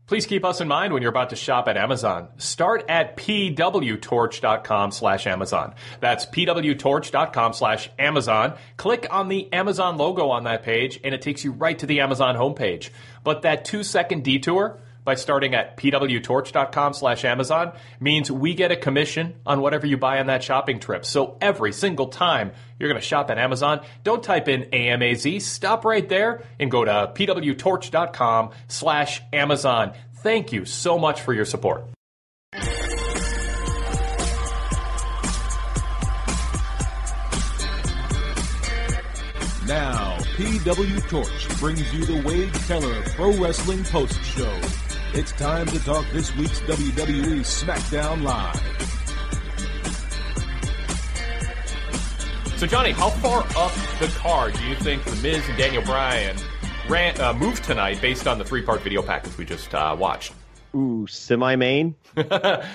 Please keep us in mind when you're about to shop at Amazon. Start at pwtorch.com/Amazon. That's pwtorch.com/Amazon. Click on the Amazon logo on that page, and it takes you right to the Amazon homepage. But that 2-second detour by starting at pwtorch.com/Amazon means we get a commission on whatever you buy on that shopping trip. So every single time you're going to shop at Amazon, don't type in AMAZ. Stop right there and go to pwtorch.com/Amazon. Thank you so much for your support. Now, PW Torch brings you the Wade Keller Pro Wrestling Post Show. It's time to talk this week's WWE SmackDown Live. So, Johnny, how far up the card do you think The Miz and Daniel Bryan moved tonight based on the 3-part video package we just watched? Ooh, semi-main? Yeah.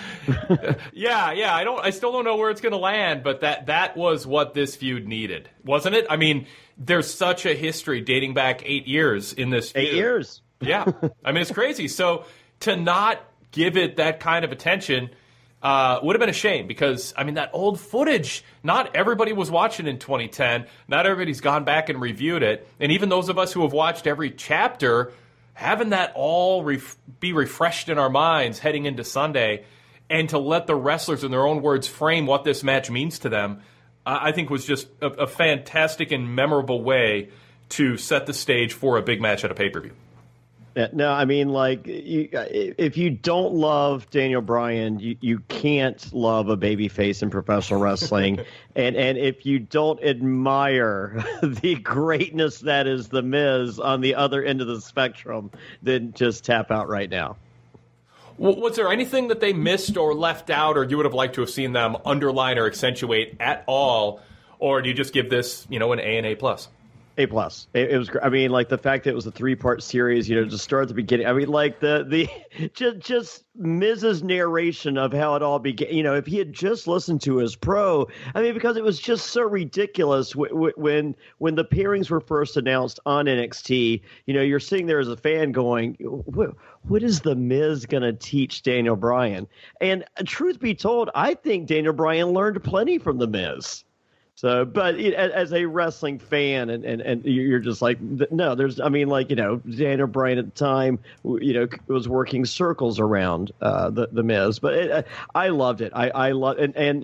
I still don't know where it's going to land, but that was what this feud needed, wasn't it? I mean, there's such a history dating back 8 years in this feud. 8 years. Yeah. I mean, it's crazy. So to not give it that kind of attention would have been a shame because, I mean, that old footage, not everybody was watching in 2010. Not everybody's gone back and reviewed it. And even those of us who have watched every chapter, having that all be refreshed in our minds heading into Sunday and to let the wrestlers in their own words frame what this match means to them, I think was just a fantastic and memorable way to set the stage for a big match at a pay-per-view. No, I mean, like, if you don't love Daniel Bryan, you can't love a babyface in professional wrestling. and if you don't admire the greatness that is The Miz on the other end of the spectrum, then just tap out right now. Was there anything that they missed or left out or you would have liked to have seen them underline or accentuate at all? Or do you just give this, an A and A+? A+. It was. I mean, like the fact that it was a 3-part series. To start at the beginning. I mean, like the just Miz's narration of how it all began. If he had just listened to his pro. I mean, because it was just so ridiculous when the pairings were first announced on NXT. You're sitting there as a fan going, what is the Miz going to teach Daniel Bryan? And truth be told, I think Daniel Bryan learned plenty from the Miz. So, but as a wrestling fan, and you're just like, no, Daniel Bryan at the time, was working circles around the Miz. But I loved it. I love and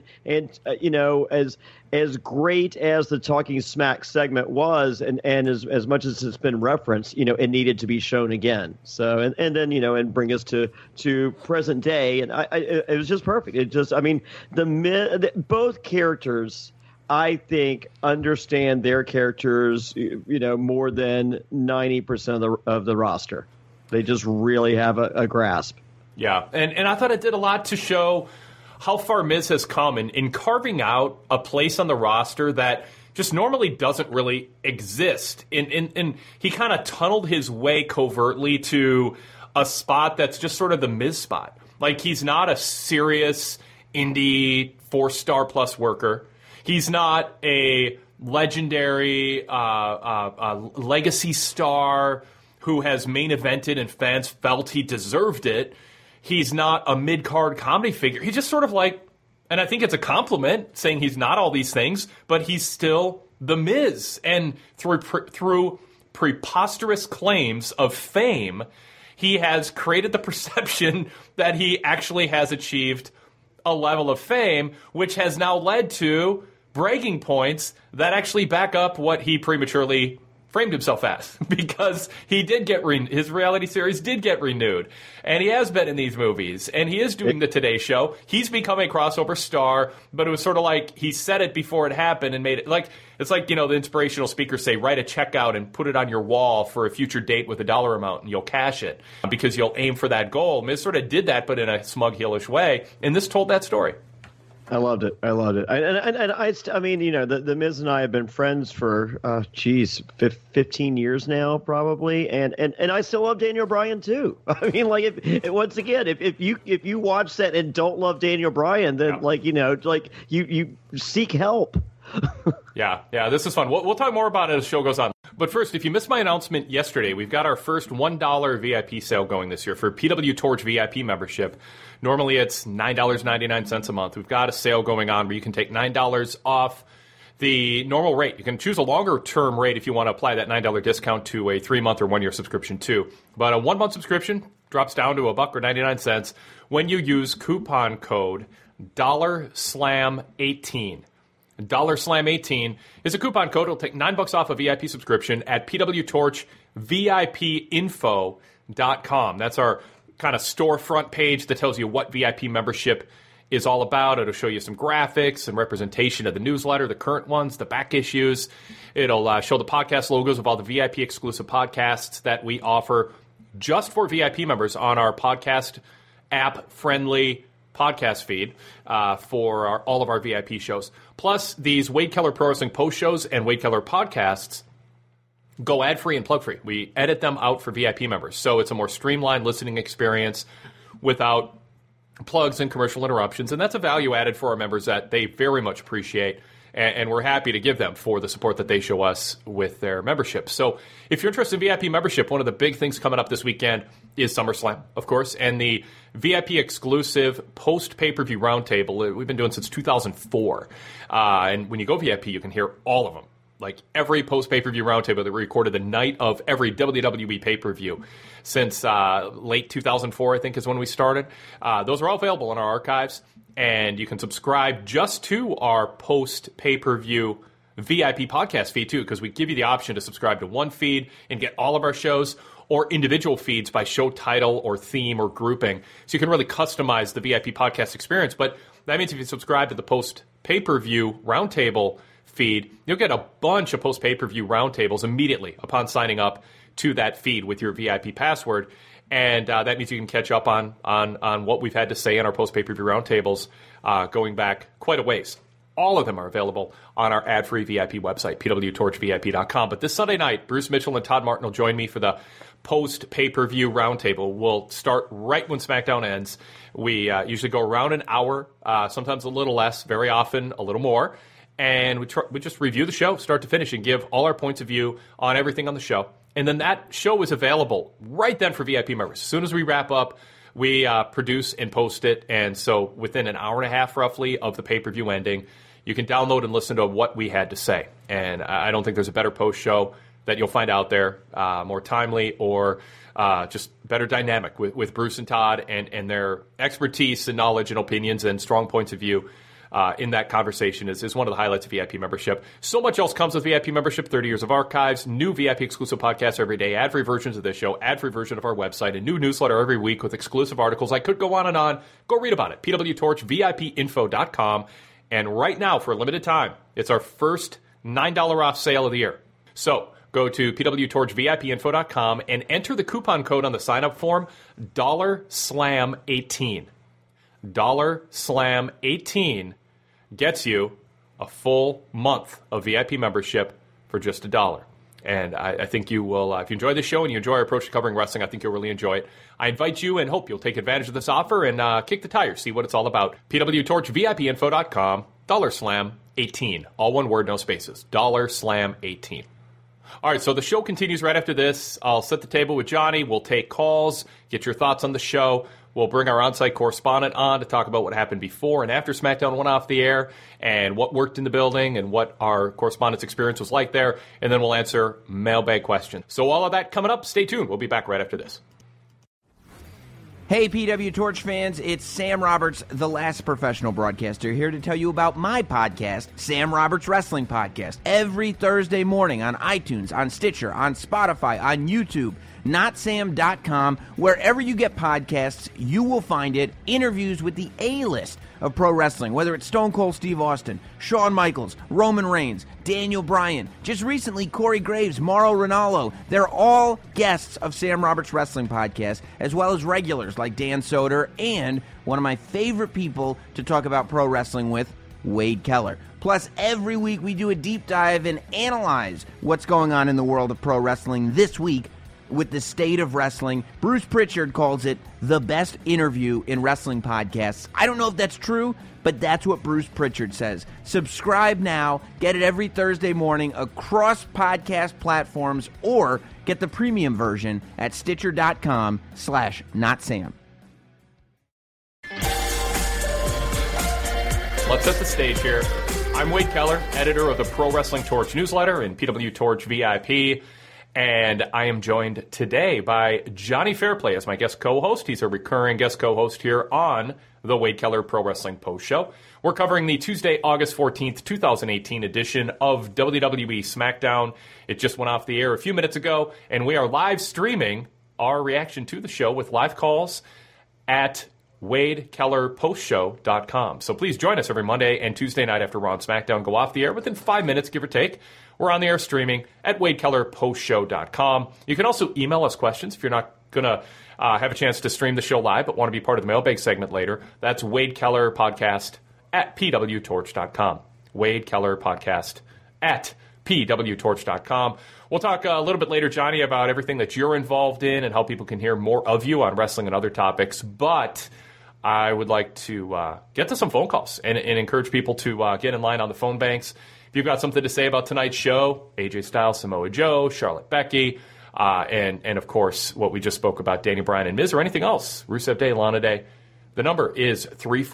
as great as the Talking Smack segment was, and as much as it's been referenced, it needed to be shown again. So and then and bring us to present day, and it was just perfect. It just, I mean, both characters, I think, understand their characters, more than 90% of the roster. They just really have a grasp. Yeah, and I thought it did a lot to show how far Miz has come in carving out a place on the roster that just normally doesn't really exist. And he kind of tunneled his way covertly to a spot that's just sort of the Miz spot. Like, he's not a serious indie 4-star plus worker. He's not a legendary legacy star who has main evented and fans felt he deserved it. He's not a mid-card comedy figure. He's just sort of like, and I think it's a compliment saying he's not all these things, but he's still The Miz. And through preposterous claims of fame, he has created the perception that he actually has achieved a level of fame, which has now led to bragging points that actually back up what he prematurely framed himself as, because he did get his reality series did get renewed, and he has been in these movies, and he is doing the Today Show. He's become a crossover star, but it was sort of like he said it before it happened and made it like, it's like, the inspirational speakers say, write a check out and put it on your wall for a future date with a dollar amount, and you'll cash it because you'll aim for that goal. Miz sort of did that, but in a smug, heelish way, and this told that story. I loved it. And I mean, the Miz and I have been friends for 15 years now, probably, and I still love Daniel Bryan too. I mean, like, once again, if you watch that and don't love Daniel Bryan, then you seek help. Yeah, this is fun. We'll talk more about it as the show goes on. But first, if you missed my announcement yesterday, we've got our first $1 VIP sale going this year for PW Torch VIP membership. Normally it's $9.99 a month. We've got a sale going on where you can take $9 off the normal rate. You can choose a longer term rate if you want to apply that $9 discount to a 3-month or 1-year subscription too. But a 1-month subscription drops down to $1.99 when you use coupon code $SLAM18. $SLAM18 is a coupon code. It'll take $9 off a VIP subscription at pwtorchvipinfo.com. That's our kind of storefront page that tells you what VIP membership is all about. It'll show you some graphics and representation of the newsletter, the current ones, the back issues. It'll show the podcast logos of all the VIP exclusive podcasts that we offer just for VIP members on our podcast app-friendly podcast feed for all of our VIP shows. Plus, these Wade Keller Pro Wrestling post shows and Wade Keller podcasts go ad-free and plug-free. We edit them out for VIP members, so it's a more streamlined listening experience without plugs and commercial interruptions, and that's a value added for our members that they very much appreciate, and we're happy to give them for the support that they show us with their membership. So if you're interested in VIP membership, one of the big things coming up this weekend is SummerSlam, of course, and the VIP exclusive post-pay-per-view roundtable we've been doing since 2004. And when you go VIP, you can hear all of them. Like every post-pay-per-view roundtable that we recorded the night of every WWE pay-per-view since late 2004, I think, is when we started. Those are all available in our archives, and you can subscribe just to our post-pay-per-view VIP podcast feed, too, because we give you the option to subscribe to one feed and get all of our shows, or individual feeds by show title or theme or grouping. So you can really customize the VIP podcast experience. But that means if you subscribe to the post-pay-per-view roundtable feed, you'll get a bunch of post-pay-per-view roundtables immediately upon signing up to that feed with your VIP password. And that means you can catch up on what we've had to say in our post-pay-per-view roundtables going back quite a ways. All of them are available on our ad-free VIP website, pwtorchvip.com. But this Sunday night, Bruce Mitchell and Todd Martin will join me for the post-pay-per-view roundtable. We'll start right when SmackDown ends. We usually go around an hour, sometimes a little less, very often a little more. And we just review the show start to finish and give all our points of view on everything on the show. And then that show is available right then for VIP members. As soon as we wrap up, we produce and post it. And so within an hour and a half, roughly, of the pay-per-view ending, you can download and listen to what we had to say. And I don't think there's a better post show that you'll find out there, more timely or just better dynamic with Bruce and Todd and their expertise and knowledge and opinions and strong points of view. In that conversation is one of the highlights of VIP membership. So much else comes with VIP membership, 30 years of archives, new VIP exclusive podcasts every day, ad-free versions of this show, ad-free version of our website, a new newsletter every week with exclusive articles. I could go on and on. Go read about it, pwtorchvipinfo.com. And right now, for a limited time, it's our first $9 off sale of the year. So go to pwtorchvipinfo.com and enter the coupon code on the sign-up form, $SLAM18. $SLAM18 gets you a full month of VIP membership for just $1. And I think you will, if you enjoy this show and you enjoy our approach to covering wrestling, I think you'll really enjoy it. I invite you and hope you'll take advantage of this offer and kick the tires, see what it's all about. pwtorchvipinfo.com, $SLAM18. All one word, no spaces. $SLAM18. All right, so the show continues right after this. I'll set the table with Johnny. We'll take calls, get your thoughts on the show. We'll bring our on-site correspondent on to talk about what happened before and after SmackDown went off the air and what worked in the building and what our correspondent's experience was like there. And then we'll answer mailbag questions. So all of that coming up. Stay tuned. We'll be back right after this. Hey, PW Torch fans, it's Sam Roberts, the last professional broadcaster, here to tell you about my podcast, Sam Roberts Wrestling Podcast. Every Thursday morning on iTunes, on Stitcher, on Spotify, on YouTube, notsam.com, wherever you get podcasts, you will find it. Interviews with the A-list of pro wrestling, whether it's Stone Cold Steve Austin, Shawn Michaels, Roman Reigns, Daniel Bryan, just recently Corey Graves, Mauro Ranallo. They're all guests of Sam Roberts Wrestling Podcast, as well as regulars like Dan Soder and one of my favorite people to talk about pro wrestling with, Wade Keller. Plus, every week we do a deep dive and analyze what's going on in the world of pro wrestling this week with the state of wrestling. Bruce Pritchard calls it the best interview in wrestling podcasts. I don't know if that's true, but that's what Bruce Pritchard says. Subscribe now. Get it every Thursday morning across podcast platforms, or get the premium version at Stitcher.com/NotSam. Let's set the stage here. I'm Wade Keller, editor of the Pro Wrestling Torch newsletter and PW Torch VIP, and I am joined today by Johnny Fairplay as my guest co-host. He's a recurring guest co-host here on the Wade Keller Pro Wrestling Post Show. We're covering the Tuesday, August 14th, 2018 edition of WWE SmackDown. It just went off the air a few minutes ago, and we are live streaming our reaction to the show with live calls at WadeKellerPostShow.com. So please join us every Monday and Tuesday night after Raw and SmackDown go off the air within 5 minutes, give or take. We're on the air streaming at WadeKellerPostShow.com. You can also email us questions if you're not going to have a chance to stream the show live but want to be part of the mailbag segment later. That's WadeKellerPodcast at PWTorch.com. WadeKellerPodcast at PWTorch.com. We'll talk a little bit later, Johnny, about everything that you're involved in and how people can hear more of you on wrestling and other topics. But I would like to get to some phone calls and encourage people to get in line on the phone banks. If you've got something to say about tonight's show, AJ Styles, Samoa Joe, Charlotte Becky, and of course, what we just spoke about, Daniel Bryan and Miz, or anything else, Rusev Day, Lana Day, the number is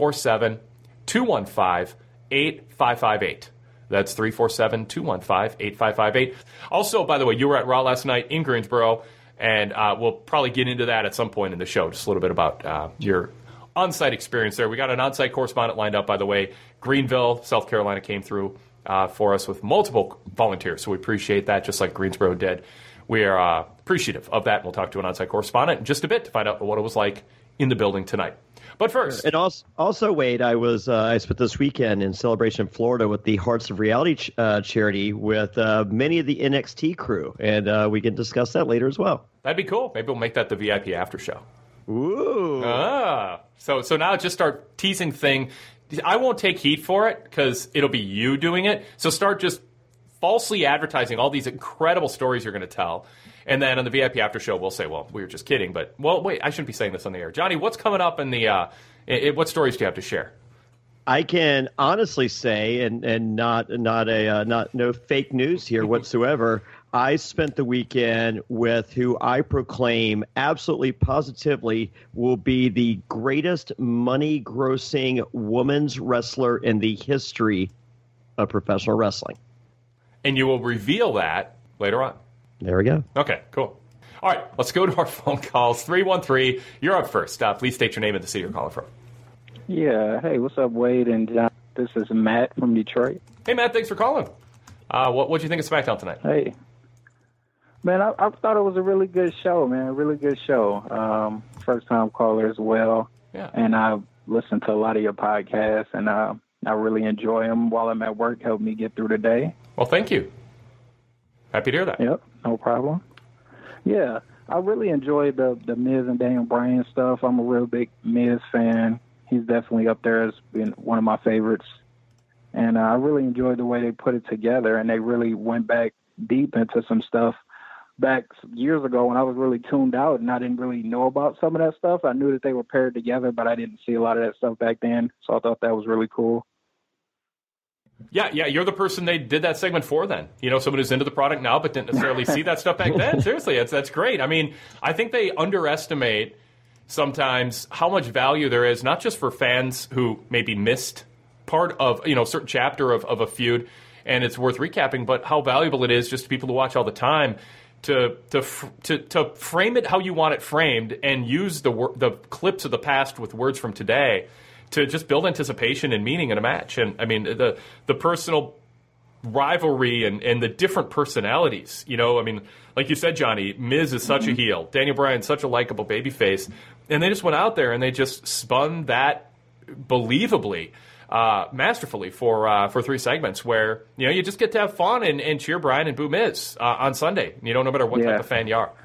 347-215-8558. That's 347-215-8558. Also, by the way, you were at Raw last night in Greensboro, and we'll probably get into that at some point in the show, just a little bit about your on-site experience there. We got an on-site correspondent lined up, by the way. Greenville, South Carolina came through for us with multiple volunteers, so we appreciate that, just like Greensboro did. We are appreciative of that, and we'll talk to an on-site correspondent in just a bit to find out what it was like in the building tonight. But first, and also, Wade, I spent this weekend in Celebration, Florida, with the Hearts of Reality charity with many of the NXT crew, and we can discuss that later as well. That'd be cool. Maybe we'll make that the VIP after show. Ooh. So now just start teasing thing. I won't take heat for it because it'll be you doing it. So start just falsely advertising all these incredible stories you're going to tell. And then on the VIP after show, we'll say, well, we were just kidding. But, well, wait, I shouldn't be saying this on the air. Johnny, what's coming up in the what stories do you have to share? I can honestly say, and no fake news here whatsoever, I spent the weekend with who I proclaim absolutely positively will be the greatest money-grossing women's wrestler in the history of professional wrestling. And you will reveal that later on. There we go. Okay, cool. All right, let's go to our phone calls. 313, you're up first. Please state your name and the city you're calling from. Yeah, hey, what's up, Wade and John? This is Matt from Detroit. Hey, Matt, thanks for calling. What'd you think of SmackDown tonight? Hey. Man, I thought it was a really good show, man, a really good show. First-time caller as well. Yeah. And I've listened to a lot of your podcasts, and I really enjoy them while I'm at work, help me get through the day. Well, thank you. Happy to hear that. Yep, no problem. Yeah, I really enjoyed the Miz and Daniel Bryan stuff. I'm a real big Miz fan. He's definitely up there as being one of my favorites. And I really enjoyed the way they put it together, and they really went back deep into some stuff back years ago when I was really tuned out and I didn't really know about some of that stuff. I knew that they were paired together, but I didn't see a lot of that stuff back then, so I thought that was really cool. Yeah, you're the person they did that segment for then. You know, someone who's into the product now but didn't necessarily see that stuff back then. Seriously, that's great. I mean, I think they underestimate sometimes how much value there is, not just for fans who maybe missed part of, a certain chapter of a feud, and it's worth recapping, but how valuable it is just to people who watch all the time to frame it how you want it framed and use the clips of the past with words from today to just build anticipation and meaning in a match. And I mean, the personal rivalry and the different personalities, like you said, Johnny, Miz is such a heel, Daniel Bryan such a likable babyface, and they just went out there and they just spun that believably, masterfully for 3 segments where, you just get to have fun and cheer Bryan and boo Miz on Sunday, no matter what type of fan you are.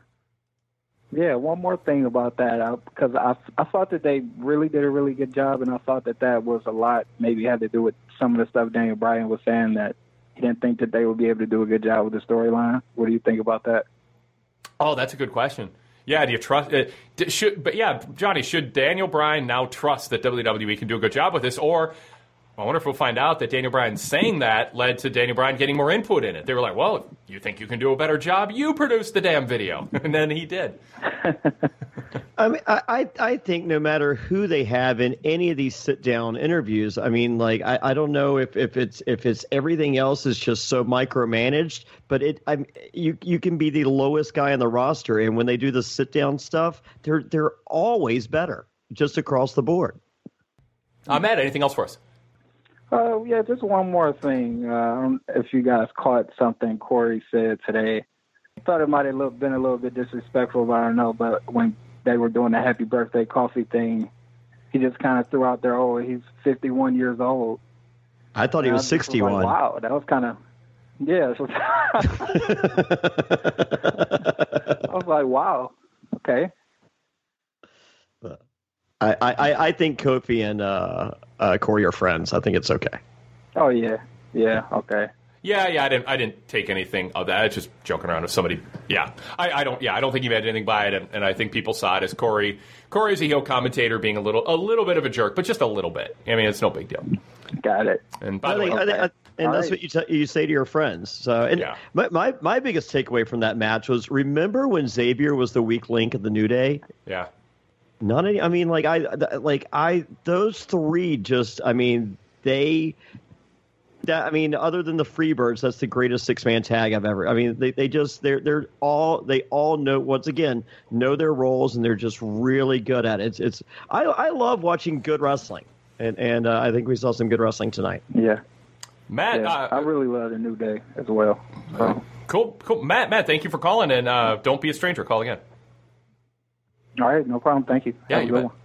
Yeah, one more thing about that, because I thought that they really did a really good job, and I thought that was a lot, maybe had to do with some of the stuff Daniel Bryan was saying, that he didn't think that they would be able to do a good job with the storyline. What do you think about that? Oh, that's a good question. Yeah, do you trust? Johnny, should Daniel Bryan now trust that WWE can do a good job with this, or I wonder if we'll find out that Daniel Bryan saying that led to Daniel Bryan getting more input in it. They were like, "Well, if you think you can do a better job, you produce the damn video," and then he did. I mean, I think no matter who they have in any of these sit down interviews, I mean, like I don't know if it's everything else is just so micromanaged, but you can be the lowest guy on the roster, and when they do the sit down stuff, they're always better, just across the board. Matt, anything else for us? Yeah, just one more thing. I don't know if you guys caught something Corey said today. I thought it might have been a little bit disrespectful, but I don't know. But when they were doing the happy birthday coffee thing, he just kind of threw out there, "Oh, he's 51 years old." I thought he was 61. Like, wow, that was kind of, yeah. I was like, wow, okay. I think Kofi and Corey are friends. I think it's okay. Oh yeah, okay. Yeah, I didn't take anything of that. It's just joking around with somebody. Yeah, I don't think he meant anything by it, and I think people saw it as Corey's a heel commentator being a little bit of a jerk, but just a little bit. I mean, it's no big deal. Got it. And by the way, that's what you say to your friends. So, and yeah. my biggest takeaway from that match was, remember when Xavier was the weak link of the New Day? Yeah. Not any. I mean, those three just. I mean, other than the Freebirds, that's the greatest 6-man tag I've ever. I mean, they all know, once again, know their roles, and they're just really good at it. I love watching good wrestling, and I think we saw some good wrestling tonight. Yeah, Matt, I really love the New Day as well. So. Cool, Matt, thank you for calling, and don't be a stranger. Call again. All right, no problem. Thank you. Yeah, you bet.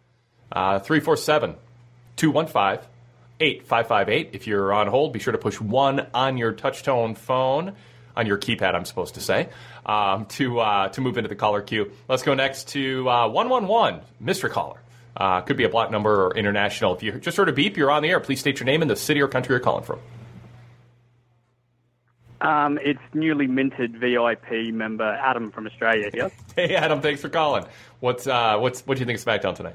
347-215-8558. If you're on hold, be sure to push 1 on your touch-tone phone, on your keypad, I'm supposed to say, to move into the caller queue. Let's go next to 111, Mr. Caller. Could be a block number or international. If you just heard a beep, you're on the air. Please state your name and the city or country you're calling from. It's newly minted VIP member Adam from Australia here. Hey, Adam, thanks for calling. What do you think of SmackDown tonight?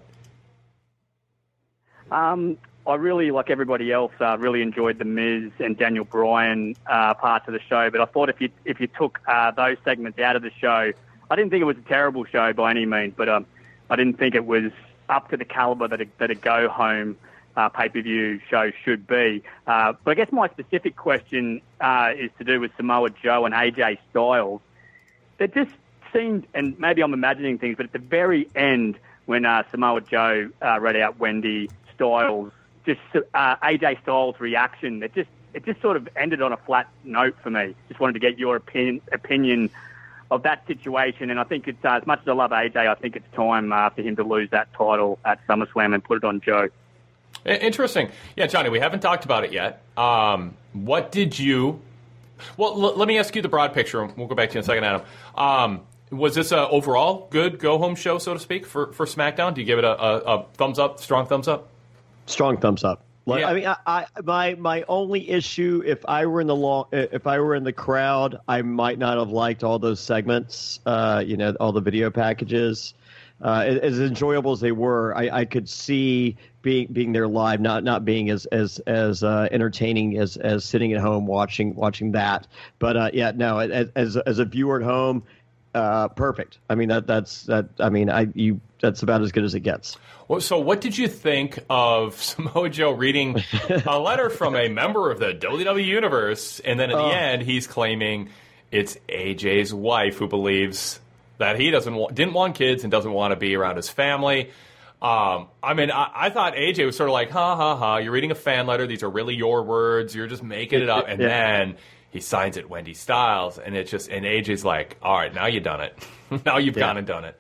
I really, like everybody else, really enjoyed the Miz and Daniel Bryan parts of the show. But I thought if you took those segments out of the show, I didn't think it was a terrible show by any means. But I didn't think it was up to the caliber that a go home pay-per-view show should be. But I guess my specific question is to do with Samoa Joe and AJ Styles. That just seemed, and maybe I'm imagining things, but at the very end when Samoa Joe read out Wendy Styles, just AJ Styles' reaction, it just sort of ended on a flat note for me. Just wanted to get your opinion of that situation, and I think it's as much as I love AJ, I think it's time for him to lose that title at SummerSlam and put it on Joe. Interesting. Yeah, Johnny, we haven't talked about it yet. What did you... Well, let me ask you the broad picture, and we'll go back to you in a second, Adam. Was this an overall good go-home show, so to speak, for SmackDown? Do you give it a thumbs up, strong thumbs up? Strong thumbs up. Yeah. I mean, my only issue, if I were in the crowd, I might not have liked all those segments. All the video packages. As enjoyable as they were, I could see being there live, not being as entertaining as sitting at home watching that. But as a viewer at home, perfect. I mean that's about as good as it gets. Well, so what did you think of Samoa Joe reading a letter from a member of the WWE Universe, and then at the end he's claiming it's AJ's wife who believes that he didn't want kids and doesn't want to be around his family. I thought AJ was sort of like, ha, ha, ha, you're reading a fan letter. These are really your words. You're just making it up. And then he signs it Wendy Styles, and AJ's like, all right, now you've done it. Now you've gone and done it.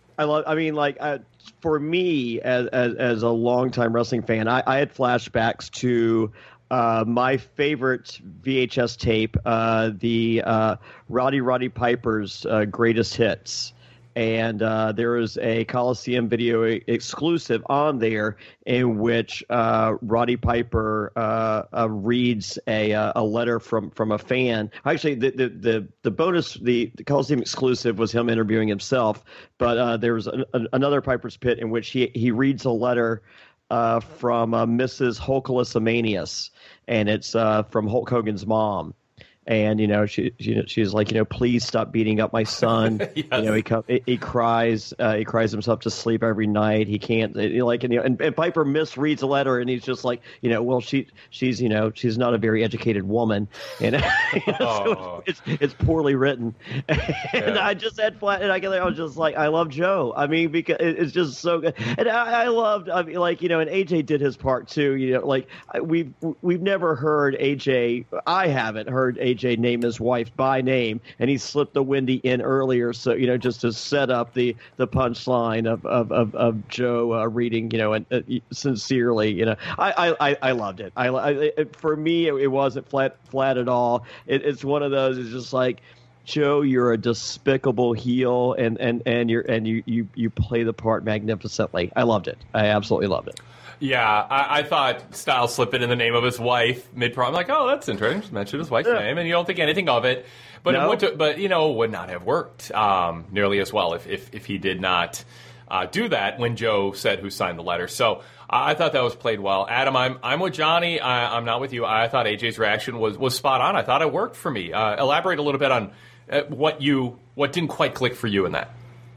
For me, as a longtime wrestling fan, I had flashbacks to my favorite VHS tape, the Roddy Piper's Greatest Hits. and there is a Coliseum video exclusive on there in which Roddy Piper reads a letter from a fan. Actually, the bonus, the Coliseum exclusive was him interviewing himself, but there was another Piper's Pit in which he reads a letter from Mrs. Hulkalis, and it's from Hulk Hogan's mom. And she's like, please stop beating up my son. Yes. He cries himself to sleep every night. He can't and Piper misreads a letter, and he's just like, well, she's not a very educated woman, and so it's poorly written. And I just had flat, and I was just like, I love Joe. I mean, because it's just so good, and I loved, and AJ did his part too. We've never heard AJ. I haven't heard AJ name his wife by name, and he slipped the Wendy in earlier, so just to set up the punchline of Joe reading, and sincerely, I loved it. For me, it wasn't flat at all. It's one of those. It's just like, Joe, you're a despicable heel, and you play the part magnificently. I loved it. I absolutely loved it. Yeah, I thought Styles slipped it in the name of his wife mid-promo. I'm like, oh, that's interesting. Just mentioned his wife's name, and you don't think anything of it. But it would not have worked nearly as well if he did not do that when Joe said who signed the letter. So I thought that was played well. Adam, I'm with Johnny. I'm not with you. I thought AJ's reaction was spot on. I thought it worked for me. Elaborate a little bit on what didn't quite click for you in that.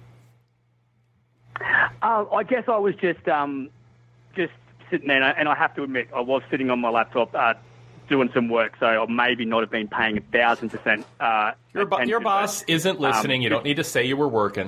I guess I was just sitting there, and I have to admit, I was sitting on my laptop doing some work, so I maybe not have been paying 1,000%. Your boss isn't listening. You don't need to say you were working.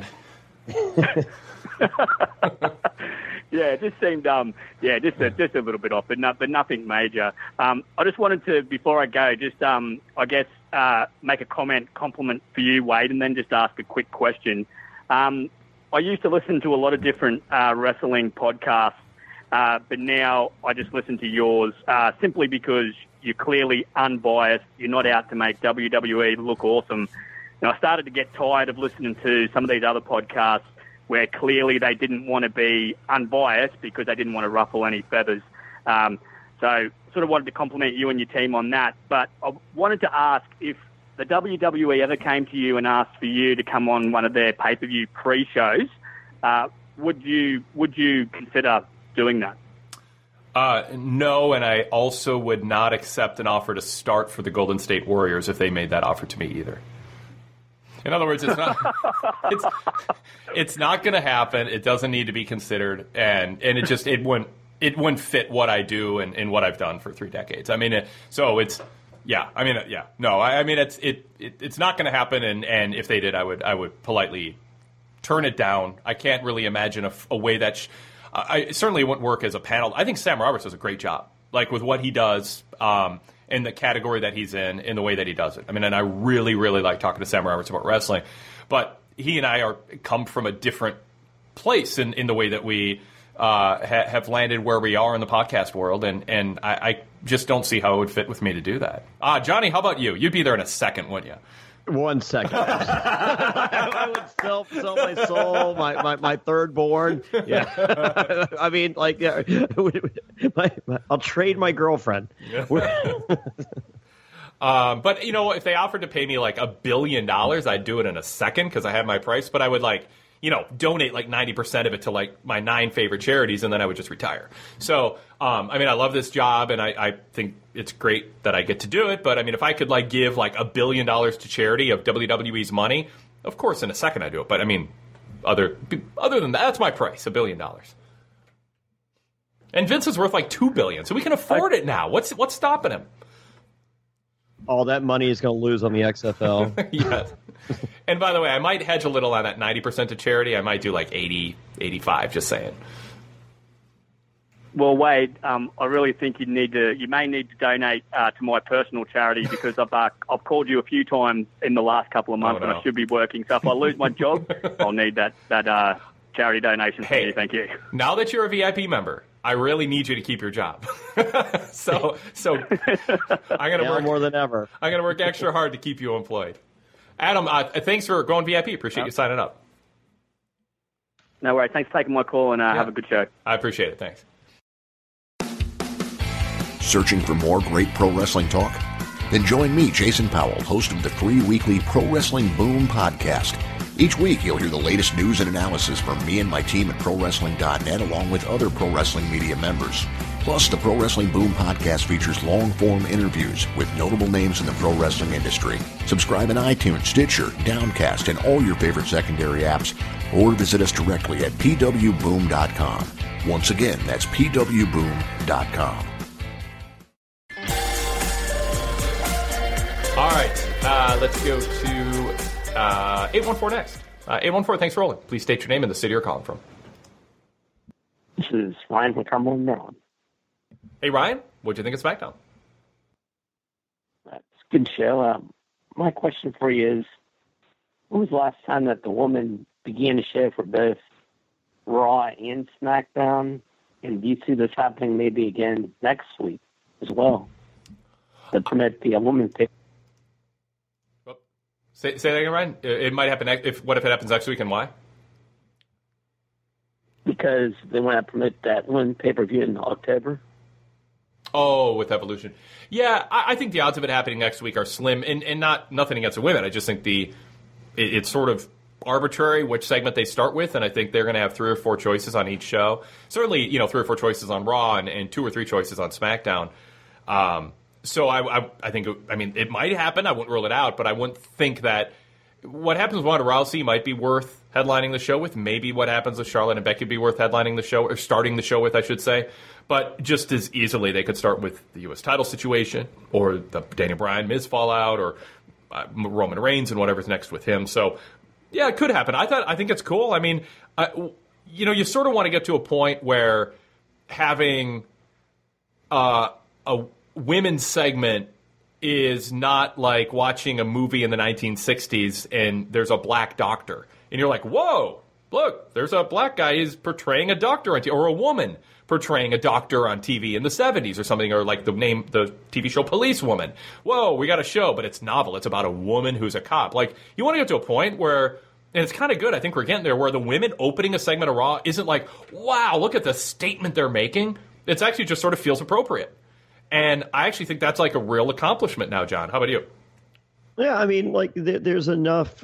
Yeah, it just seemed, just a little bit off, but nothing major. I just wanted to, before I go, just make a compliment for you, Wade, and then just ask a quick question. I used to listen to a lot of different wrestling podcasts. But now I just listen to yours simply because you're clearly unbiased. You're not out to make WWE look awesome. And I started to get tired of listening to some of these other podcasts where clearly they didn't want to be unbiased because they didn't want to ruffle any feathers. So sort of wanted to compliment you and your team on that. But I wanted to ask if the WWE ever came to you and asked for you to come on one of their pay-per-view pre-shows, would you consider doing that? No, and I also would not accept an offer to start for the Golden State Warriors if they made that offer to me either. In other words, it's not it's not going to happen. It doesn't need to be considered, and it wouldn't fit what I do and what I've done for 3 decades. I mean, it's not going to happen, and if they did, I would politely turn it down. I can't really imagine a way that. I certainly wouldn't work as a panel. I think Sam Roberts does a great job, like with what he does in the category that he's in the way that he does it. I mean, and I really, really like talking to Sam Roberts about wrestling. But he and I come from a different place in the way that we have landed where we are in the podcast world, and I just don't see how it would fit with me to do that. Johnny, how about you? You'd be there in a second, wouldn't you? 1 second. I would sell my soul, my third born. Yeah. I mean, like, yeah, I'll trade my girlfriend. But, if they offered to pay me like $1 billion, I'd do it in a second because I have my price. But I would donate like 90% of it to like my 9 favorite charities, and then I would just retire. So, I love this job, and I think it's great that I get to do it. But I mean, if I could like give like $1 billion to charity of WWE's money, of course, in a second I do it. But I mean, other than that, that's my price, $1 billion. And Vince is worth like $2 billion, so we can afford it now. What's stopping him? All that money is going to lose on the XFL. Yes. And by the way, I might hedge a little on that 90% to charity. I might do like 80, 85, just saying. Well, Wade, I really think you may need to donate to my personal charity because I've called you a few times in the last couple of months and I should be working. So if I lose my job, I'll need that charity donation from you. Thank you. Now that you're a VIP member, I really need you to keep your job. so I'm going to work more than ever. I'm going to work extra hard to keep you employed. Adam, thanks for going VIP. Appreciate you signing up. No worries. Thanks for taking my call, and have a good show. I appreciate it. Thanks. Searching for more great pro wrestling talk? Then join me, Jason Powell, host of the free weekly Pro Wrestling Boom podcast. Each week, you'll hear the latest news and analysis from me and my team at ProWrestling.net, along with other Pro Wrestling Media members. Plus, the Pro Wrestling Boom podcast features long-form interviews with notable names in the pro wrestling industry. Subscribe in iTunes, Stitcher, Downcast, and all your favorite secondary apps, or visit us directly at pwboom.com. Once again, that's pwboom.com. All right, let's go to 814 next. 814, thanks for rolling. Please state your name and the city you're calling from. This is Ryan from Cumberland, Maryland. Hey, Ryan, what'd you think of SmackDown? It's a good show. My question for you is, when was the last time that the woman began a show for both Raw and SmackDown? And do you see this happening maybe again next week as well? To promote the woman pick. Say that again, Ryan. It might happen. What if it happens next week, and why? Because they want to promote that one pay-per-view in October. Oh, with Evolution. Yeah, I think the odds of it happening next week are slim, and nothing against the women. I just think it's sort of arbitrary which segment they start with, and I think they're going to have 3 or 4 choices on each show. Certainly, 3 or 4 choices on Raw and 2 or 3 choices on SmackDown. So I think, it might happen. I wouldn't rule it out, but I wouldn't think that what happens with Ronda Rousey might be worth headlining the show with. Maybe what happens with Charlotte and Becky would be worth headlining the show, or starting the show with, I should say. But just as easily, they could start with the U.S. title situation, or the Daniel Bryan Miz fallout, or Roman Reigns and whatever's next with him. So, yeah, it could happen. I think it's cool. You sort of want to get to a point where having a women's segment is not like watching a movie in the 1960s and there's a black doctor. And you're like, whoa, look, there's a black guy who's portraying a doctor on TV, or a woman portraying a doctor on TV in the 70s or something, or like the TV show Policewoman. Whoa, we got a show, but it's novel. It's about a woman who's a cop. Like, you want to get to a point where, and it's kind of good, I think we're getting there, where the women opening a segment of Raw isn't like, wow, look at the statement they're making. It's actually just sort of feels appropriate. And I actually think that's like a real accomplishment now, John. How about you? Yeah, there's enough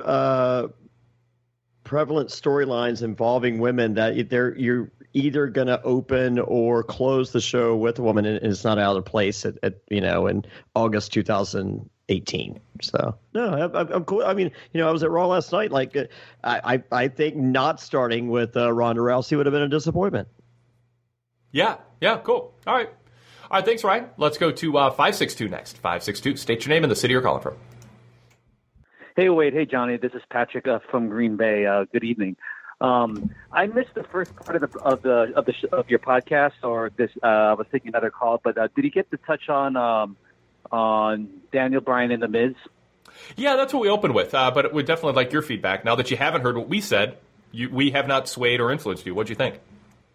prevalent storylines involving women that you're either going to open or close the show with a woman, and it's not out of place in August 2018. So no, I'm cool. I was at Raw last night. I think not starting with Ronda Rousey would have been a disappointment. Yeah, cool. All right, thanks, Ryan. Let's go to 562 next. 562, state your name and the city you're calling from. Hey, Wade. Hey, Johnny. This is Patrick from Green Bay. Good evening. I missed the first part of your podcast, or this. I was taking another call, but did you get to touch on Daniel Bryan and The Miz? Yeah, that's what we opened with. But we'd definitely like your feedback. Now that you haven't heard what we said, we have not swayed or influenced you. What'd you think?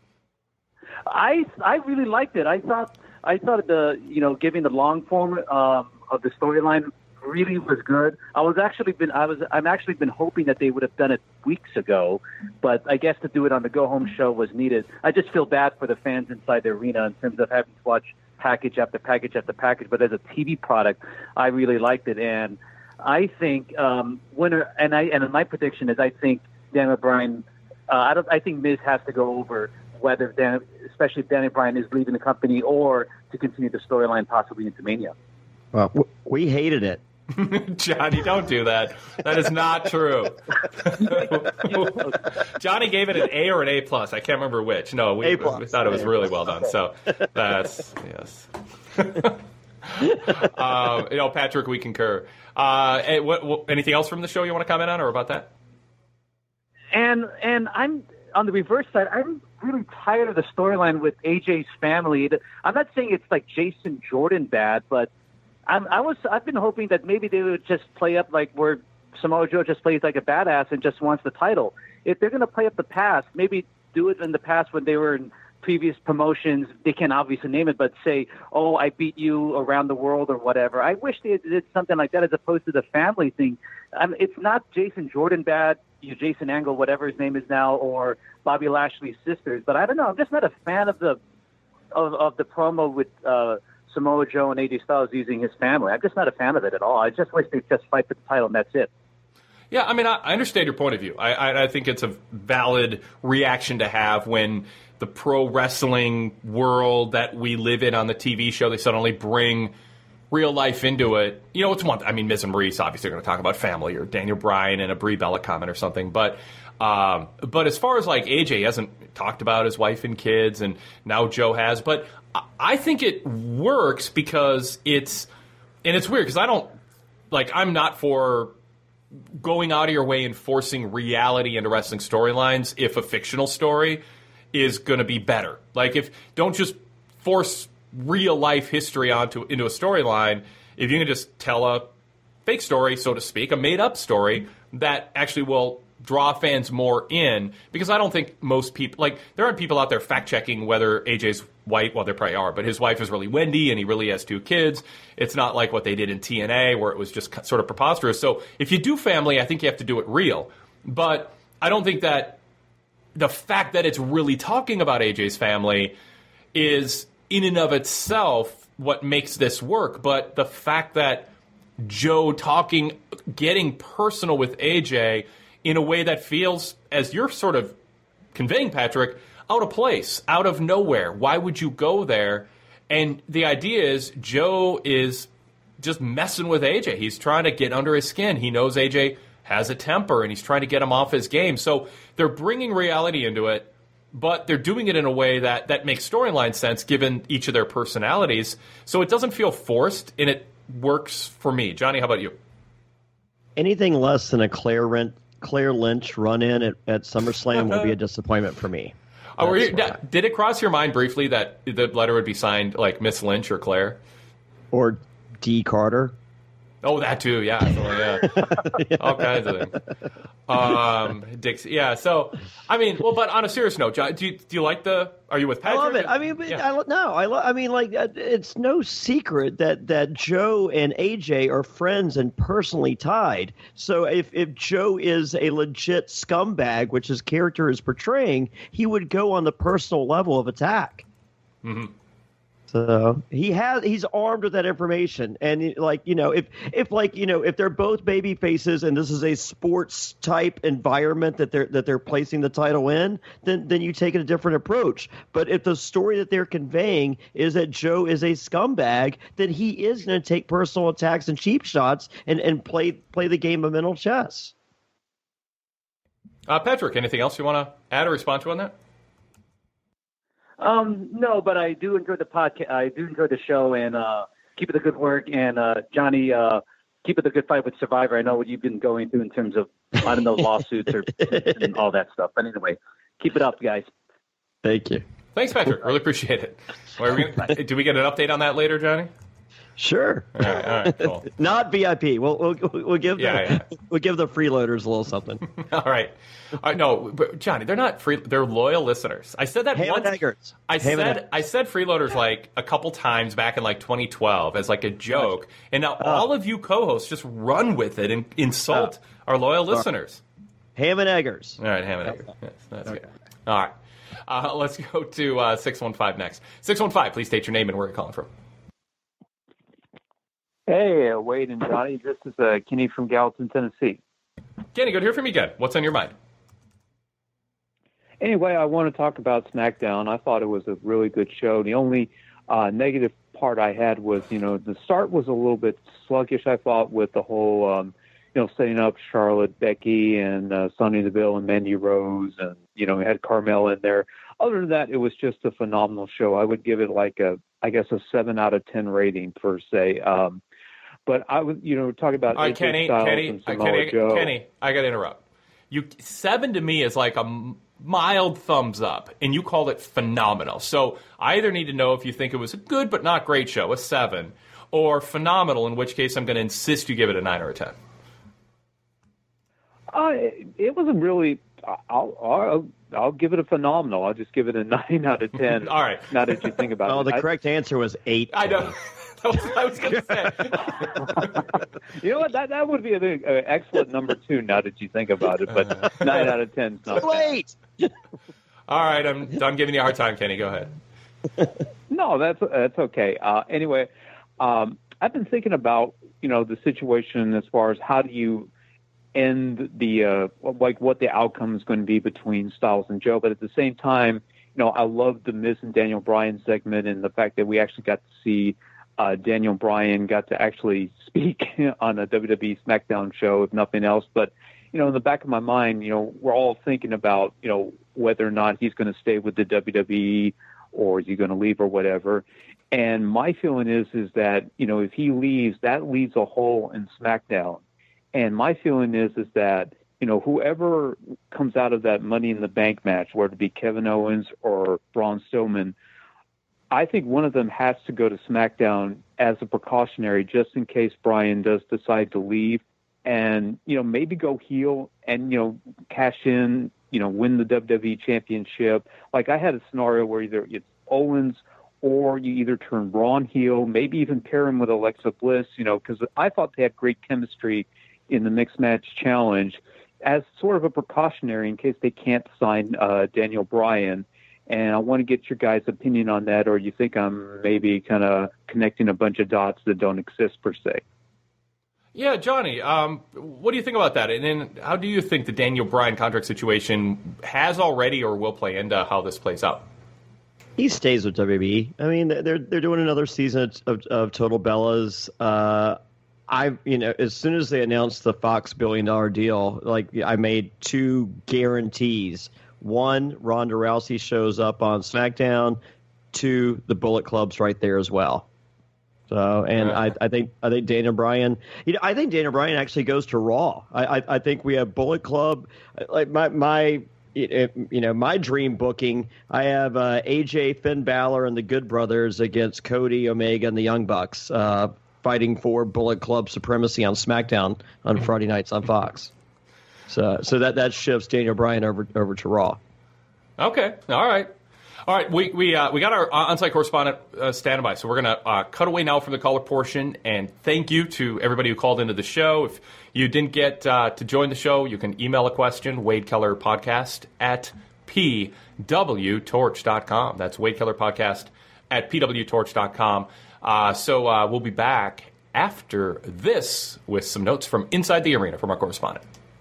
I really liked it. I thought giving the long form of the storyline really was good. I'm actually been hoping that they would have done it weeks ago, but I guess to do it on the Go Home show was needed. I just feel bad for the fans inside the arena in terms of having to watch package after package after package. But as a TV product, I really liked it, and I think winner. And my prediction is I think Daniel Bryan. I think Miz has to go over, whether especially if Daniel Bryan is leaving the company, or to continue the storyline possibly into Mania. Well, we hated it. Johnny, don't do that. That is not true. Johnny gave it an A or an A+. I can't remember which. No, we thought it was really well done. So that's, yes. Patrick, we concur. Anything else from the show you want to comment on or about that? And I'm on the reverse side. I'm really tired of the storyline with AJ's family. I'm not saying it's like Jason Jordan bad, but I've been hoping that maybe they would just play up like where Samoa Joe just plays like a badass and just wants the title. If they're going to play up the past, maybe do it in the past when they were in previous promotions, they can't obviously name it, but say, oh, I beat you around the world or whatever. I wish they did something like that as opposed to the family thing. It's not Jason Jordan bad, Jason Angle, whatever his name is now, or Bobby Lashley's sisters. But I don't know. I'm just not a fan of the promo with Samoa Joe and AJ Styles using his family. I'm just not a fan of it at all. I just wish they'd just fight for the title and that's it. Yeah, I mean, I understand your point of view. I think it's a valid reaction to have when the pro wrestling world that we live in on the TV show, they suddenly bring real life into it. You know, it's one. I mean, Miz and Maurice obviously are going to talk about family, or Daniel Bryan and a Brie Bella comment or something. But as far as like AJ hasn't talked about his wife and kids, and now Joe has. But I think it works because it's weird because I'm not for going out of your way and forcing reality into wrestling storylines if a fictional story is going to be better. Like, don't just force real life history into a storyline. If you can just tell a fake story, so to speak, a made up story that actually will draw fans more in, because I don't think most people, like, there aren't people out there fact checking whether AJ's wife, well, there probably are, but his wife is really Wendy and he really has 2 kids. It's not like what they did in TNA where it was just sort of preposterous. So if you do family, I think you have to do it real. But I don't think that the fact that it's really talking about AJ's family is in and of itself what makes this work. But the fact that Joe getting personal with AJ in a way that feels, as you're sort of conveying, Patrick, out of place, out of nowhere. Why would you go there? And the idea is Joe is just messing with AJ. He's trying to get under his skin. He knows AJ has a temper, and he's trying to get him off his game. So they're bringing reality into it, but they're doing it in a way that makes storyline sense given each of their personalities. So it doesn't feel forced, and it works for me. Johnny, how about you? Anything less than a Claire Lynch run-in at SummerSlam will be a disappointment for me. Did it cross your mind briefly that the letter would be signed like Miss Lynch or Claire? Or D. Carter? Oh, that too, yeah. All kinds of things. Dixie, yeah. So, I mean, well, but on a serious note, John, do you like are you with Patrick? I love it. I mean, yeah. It's no secret that Joe and AJ are friends and personally tied. So if Joe is a legit scumbag, which his character is portraying, he would go on the personal level of attack. Mm-hmm. So he's armed with that information, and if they're both baby faces and this is a sports type environment that they're placing the title in, then you take a different approach. But if the story that they're conveying is that Joe is a scumbag, then he is going to take personal attacks and cheap shots and play the game of mental chess. Patrick, anything else you want to add or respond to on that? No, but I do enjoy the podcast. I do enjoy the show, and keep it the good work. And Johnny, keep it the good fight with Survivor. I know what you've been going through in terms of, I don't know, lawsuits and all that stuff. But anyway, keep it up, guys. Thank you. Thanks, Patrick. Really appreciate it. Do we get an update on that later, Johnny? Sure. All right, cool. Not VIP. We'll give we'll give the freeloaders a little something. All right. No, but Johnny, they're not free. They're loyal listeners. I said that once. I said freeloaders like a couple times back in like 2012 as like a joke, and now all of you co-hosts just run with it and insult our loyal listeners. Ham and eggers. All right, ham and eggers. Yes, that's good. All right. Let's go to 615 next. 615, please state your name and where you're calling from. Hey, Wade and Johnny. This is Kenny from Gallatin, Tennessee. Kenny, good to hear from you again. What's on your mind? Anyway, I want to talk about SmackDown. I thought it was a really good show. The only negative part I had was, the start was a little bit sluggish, I thought, with the whole, setting up Charlotte, Becky, and Sonya Deville and Mandy Rose, and, we had Carmella in there. Other than that, it was just a phenomenal show. I would give it like a 7 out of 10 rating per se. But I would, talk about Kenny, and Samoa Joe. Kenny, I got to interrupt. 7 to me is like a mild thumbs up, and you called it phenomenal. So I either need to know if you think it was a good but not great show, a 7, or phenomenal, in which case I'm going to insist you give it a 9 or a 10. It wasn't really. I'll I'll give it a phenomenal. I'll just give it a 9 out of 10. All right. Now that you think about it. Oh, the correct answer was 8. I know. That's what I was going to say. You know what? That would be an excellent number 2 now that you think about it. But 9 out of 10 is not late. All right, I'm done giving you a hard time, Kenny. Go ahead. No, that's okay. Anyway, I've been thinking about the situation as far as how do you end the what the outcome is going to be between Styles and Joe, but at the same time, I love the Miz and Daniel Bryan segment and the fact that we actually got to see Daniel Bryan got to actually speak on a WWE SmackDown show, if nothing else. But in the back of my mind, we're all thinking about whether or not he's going to stay with the WWE or is he going to leave or whatever. And my feeling is that, if he leaves, that leaves a hole in SmackDown. And my feeling is that, whoever comes out of that Money in the Bank match, whether it be Kevin Owens or Braun Strowman, I think one of them has to go to SmackDown as a precautionary just in case Bryan does decide to leave and, maybe go heel and, cash in, win the WWE Championship. Like I had a scenario where either it's Owens or you either turn Braun heel, maybe even pair him with Alexa Bliss, because I thought they had great chemistry in the Mixed Match Challenge as sort of a precautionary in case they can't sign Daniel Bryan. And I want to get your guys' opinion on that, or you think I'm maybe kind of connecting a bunch of dots that don't exist per se. Yeah, Johnny, what do you think about that? And then how do you think the Daniel Bryan contract situation has already or will play into how this plays out? He stays with WWE. I mean, they're doing another season of Total Bellas. As soon as they announced the Fox $1 billion deal, I made 2 guarantees. 1, Ronda Rousey shows up on SmackDown. 2, the Bullet Club's right there as well. So, and I think Daniel Bryan. I think Daniel Bryan actually goes to Raw. I think we have Bullet Club. Like my dream booking. I have AJ, Finn Balor, and the Good Brothers against Cody, Omega, and the Young Bucks fighting for Bullet Club supremacy on SmackDown on Friday nights on Fox. So that shifts Daniel Bryan over to Raw. Okay, all right. We got our on-site correspondent standing by, so we're gonna cut away now from the caller portion. And thank you to everybody who called into the show. If you didn't get to join the show, you can email a question, wadekellerpodcast@pwtorch.com. That's wadekellerpodcast@pwtorch.com. So we'll be back after this with some notes from inside the arena from our correspondent.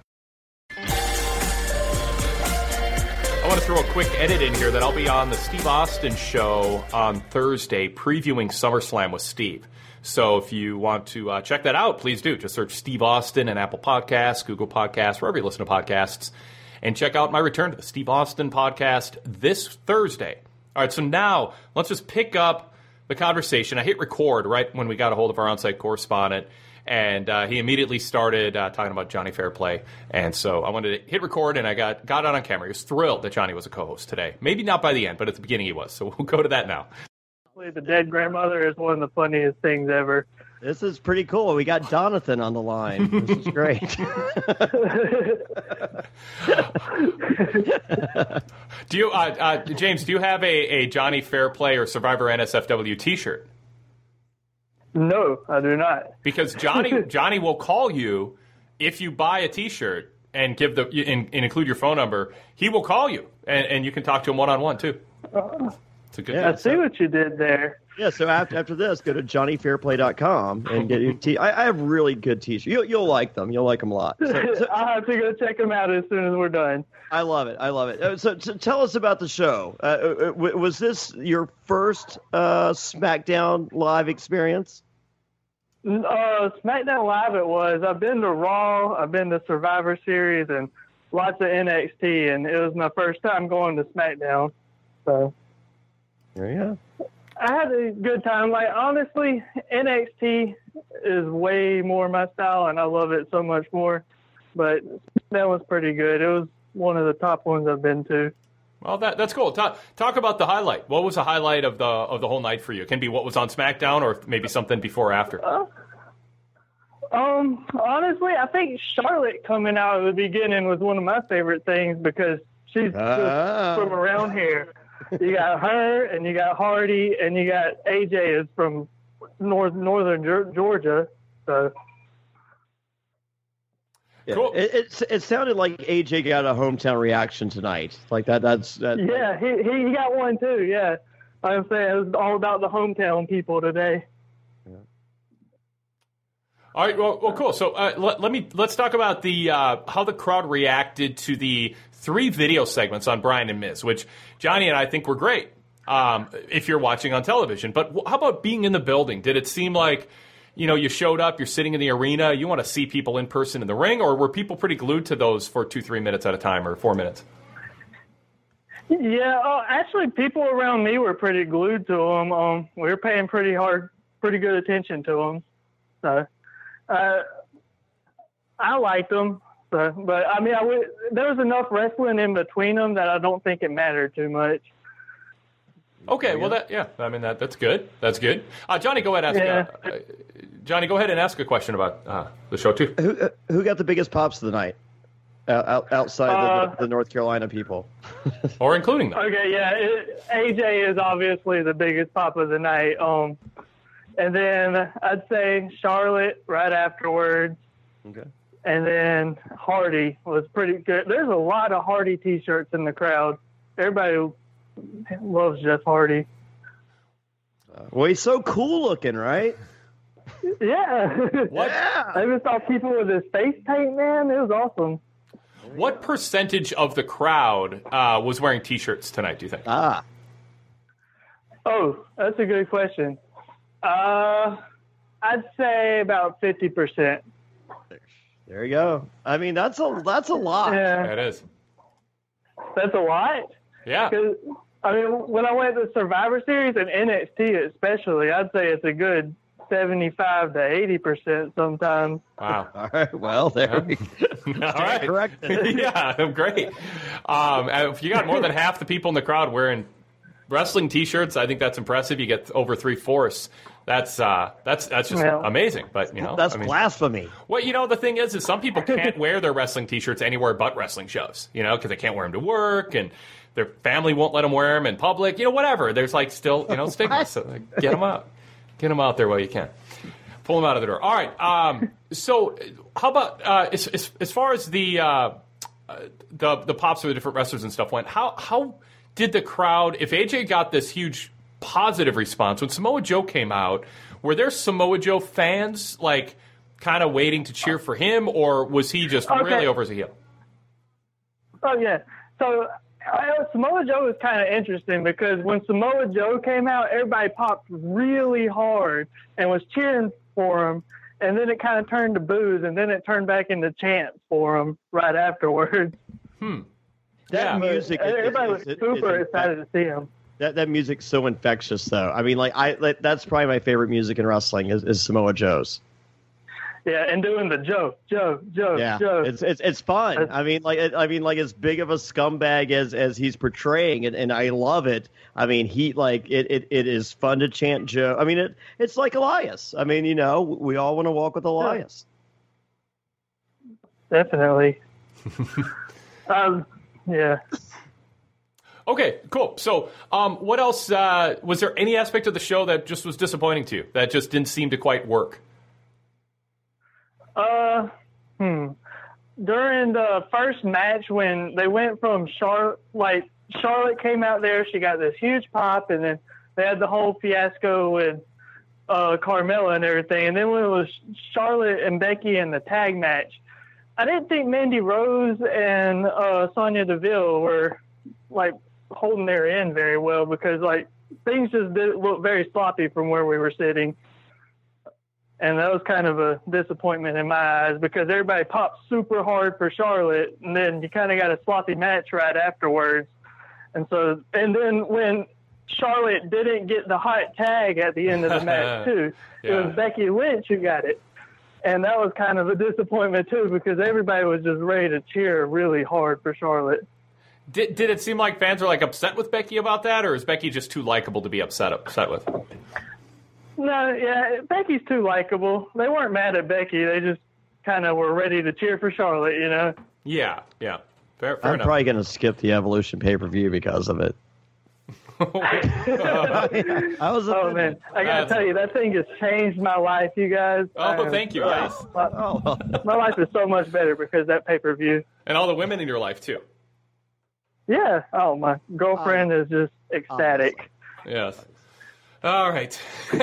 I want to throw a quick edit in here that I'll be on the Steve Austin show on Thursday previewing SummerSlam with Steve. So if you want to check that out, please do. Just search Steve Austin in Apple Podcasts, Google Podcasts, wherever you listen to podcasts, and check out my return to the Steve Austin podcast this Thursday. All right, so now let's just pick up the conversation. I hit record right when we got a hold of our on-site correspondent, and he immediately started talking about Johnny Fairplay. And so I wanted to hit record, and I got it on camera. He was thrilled that Johnny was a co-host today. Maybe not by the end, but at the beginning he was. So we'll go to that now. The dead grandmother is one of the funniest things ever. This is pretty cool. We got Jonathan on the line. This is great. Do you, James, do you have a Johnny Fairplay or Survivor NSFW t-shirt? No, I do not. Because Johnny will call you if you buy a T-shirt and give and include your phone number. He will call you, and you can talk to him one-on-one too. It's a good. I see what you did there. Yeah. So after this, go to JohnnyFairplay.com and get your I have really good T-shirts. You'll like them. You'll like them a lot. So, I'll have to go check them out as soon as we're done. I love it. So tell us about the show. Was this your first SmackDown live experience? SmackDown Live it was. I've been to Raw, I've been to Survivor Series, and lots of NXT, and it was my first time going to SmackDown. So there you go. I had a good time. Like, honestly, NXT is way more my style, and I love it so much more. But that was pretty good. It was one of the top ones I've been to. Well, that's cool. Talk about the highlight. What was the highlight of the whole night for you? It can be what was on SmackDown or maybe something before or after. Honestly, I think Charlotte coming out at the beginning was one of my favorite things because She's just from around here. You got her, and you got Hardy, and you got AJ is from northern Georgia. So. Yeah. Cool. It sounded like AJ got a hometown reaction tonight. Like that. Yeah, he got one too. Yeah, I'm saying it was all about the hometown people today. Yeah. All right. Well, cool. So let's talk about the how the crowd reacted to the 3 video segments on Bryan and Miz, which Johnny and I think were great. If you're watching on television, but how about being in the building? Did it seem like, you showed up, you're sitting in the arena, you want to see people in person in the ring, or were people pretty glued to those for 2-3 minutes at a time or 4 minutes? Yeah, actually, people around me were pretty glued to them. We were paying pretty good attention to them. So, I liked them. So, but I mean, there was enough wrestling in between them that I don't think it mattered too much. Okay, well, that's good. That's good. Johnny, go ahead and ask. Johnny, go ahead and ask a question about the show too. Who got the biggest pops of the night outside the North Carolina people, or including them? Okay, yeah, AJ is obviously the biggest pop of the night. And then I'd say Charlotte right afterwards. Okay. And then Hardy was pretty good. There's a lot of Hardy T-shirts in the crowd. Everybody loves Jeff Hardy. Well, he's so cool looking, right? Yeah. What? I even saw people with his face paint, man. It was awesome. What percentage of the crowd was wearing T-shirts tonight, do you think? Oh, that's a good question. I'd say about 50%. There you go. I mean, that's a lot. Yeah. That is. That's a lot? Yeah. I mean, when I went to Survivor Series and NXT especially, I'd say it's a good 75 to 80% sometimes. Wow. All right. Well, there we go. All right. Correct. Yeah, great. If you got more than half the people in the crowd wearing wrestling T-shirts, I think that's impressive. You get over 3/4. That's just amazing. But that's blasphemy. Well, the thing is some people can't wear their wrestling T-shirts anywhere but wrestling shows. Because they can't wear them to work, and their family won't let them wear them in public. Whatever. There's still stigma. So get them out. Get them out there while you can. Pull them out of the door. All right. So how about as far as the pops of the different wrestlers and stuff went? How did the crowd? If AJ got this huge positive response when Samoa Joe came out, were there Samoa Joe fans kind of waiting to cheer for him, or was he just really over as a heel? Oh yeah. So Samoa Joe was kind of interesting because when Samoa Joe came out, everybody popped really hard and was cheering for him, and then it kind of turned to boos, and then it turned back into chants for him right afterwards. That music. Everybody was super excited to see him. That music's so infectious, though. I mean, that's probably my favorite music in wrestling is Samoa Joe's. Yeah, and doing the Joe. Yeah, it's fun. I mean, as big of a scumbag as he's portraying, and I love it. I mean, it is fun to chant Joe. I mean, it's like Elias. I mean, we all want to walk with Elias. Definitely. Yeah. Okay, cool. So, what else? Was there any aspect of the show that just was disappointing to you? That just didn't seem to quite work? During the first match, when they went from Charlotte came out there, she got this huge pop, and then they had the whole fiasco with Carmella and everything. And then when it was Charlotte and Becky in the tag match, I didn't think Mandy Rose and Sonya Deville were holding their end very well, because things just did look very sloppy from where we were sitting. And that was kind of a disappointment in my eyes, because everybody popped super hard for Charlotte, and then you kind of got a sloppy match right afterwards. And then when Charlotte didn't get the hot tag at the end of the match too, It was Becky Lynch who got it. And that was kind of a disappointment too, because everybody was just ready to cheer really hard for Charlotte. Did it seem like fans were upset with Becky about that, or is Becky just too likable to be upset with? No, yeah, Becky's too likable. They weren't mad at Becky. They just kind of were ready to cheer for Charlotte, Yeah. Fair I'm enough. probably going to skip the Evolution pay-per-view because of it. I was Oh man, I gotta tell you, that thing has changed my life, you guys. Oh, thank you, guys. My life is so much better because of that pay-per-view. And all the women in your life, too. Yeah. Oh, my girlfriend is just ecstatic. Yes. All right.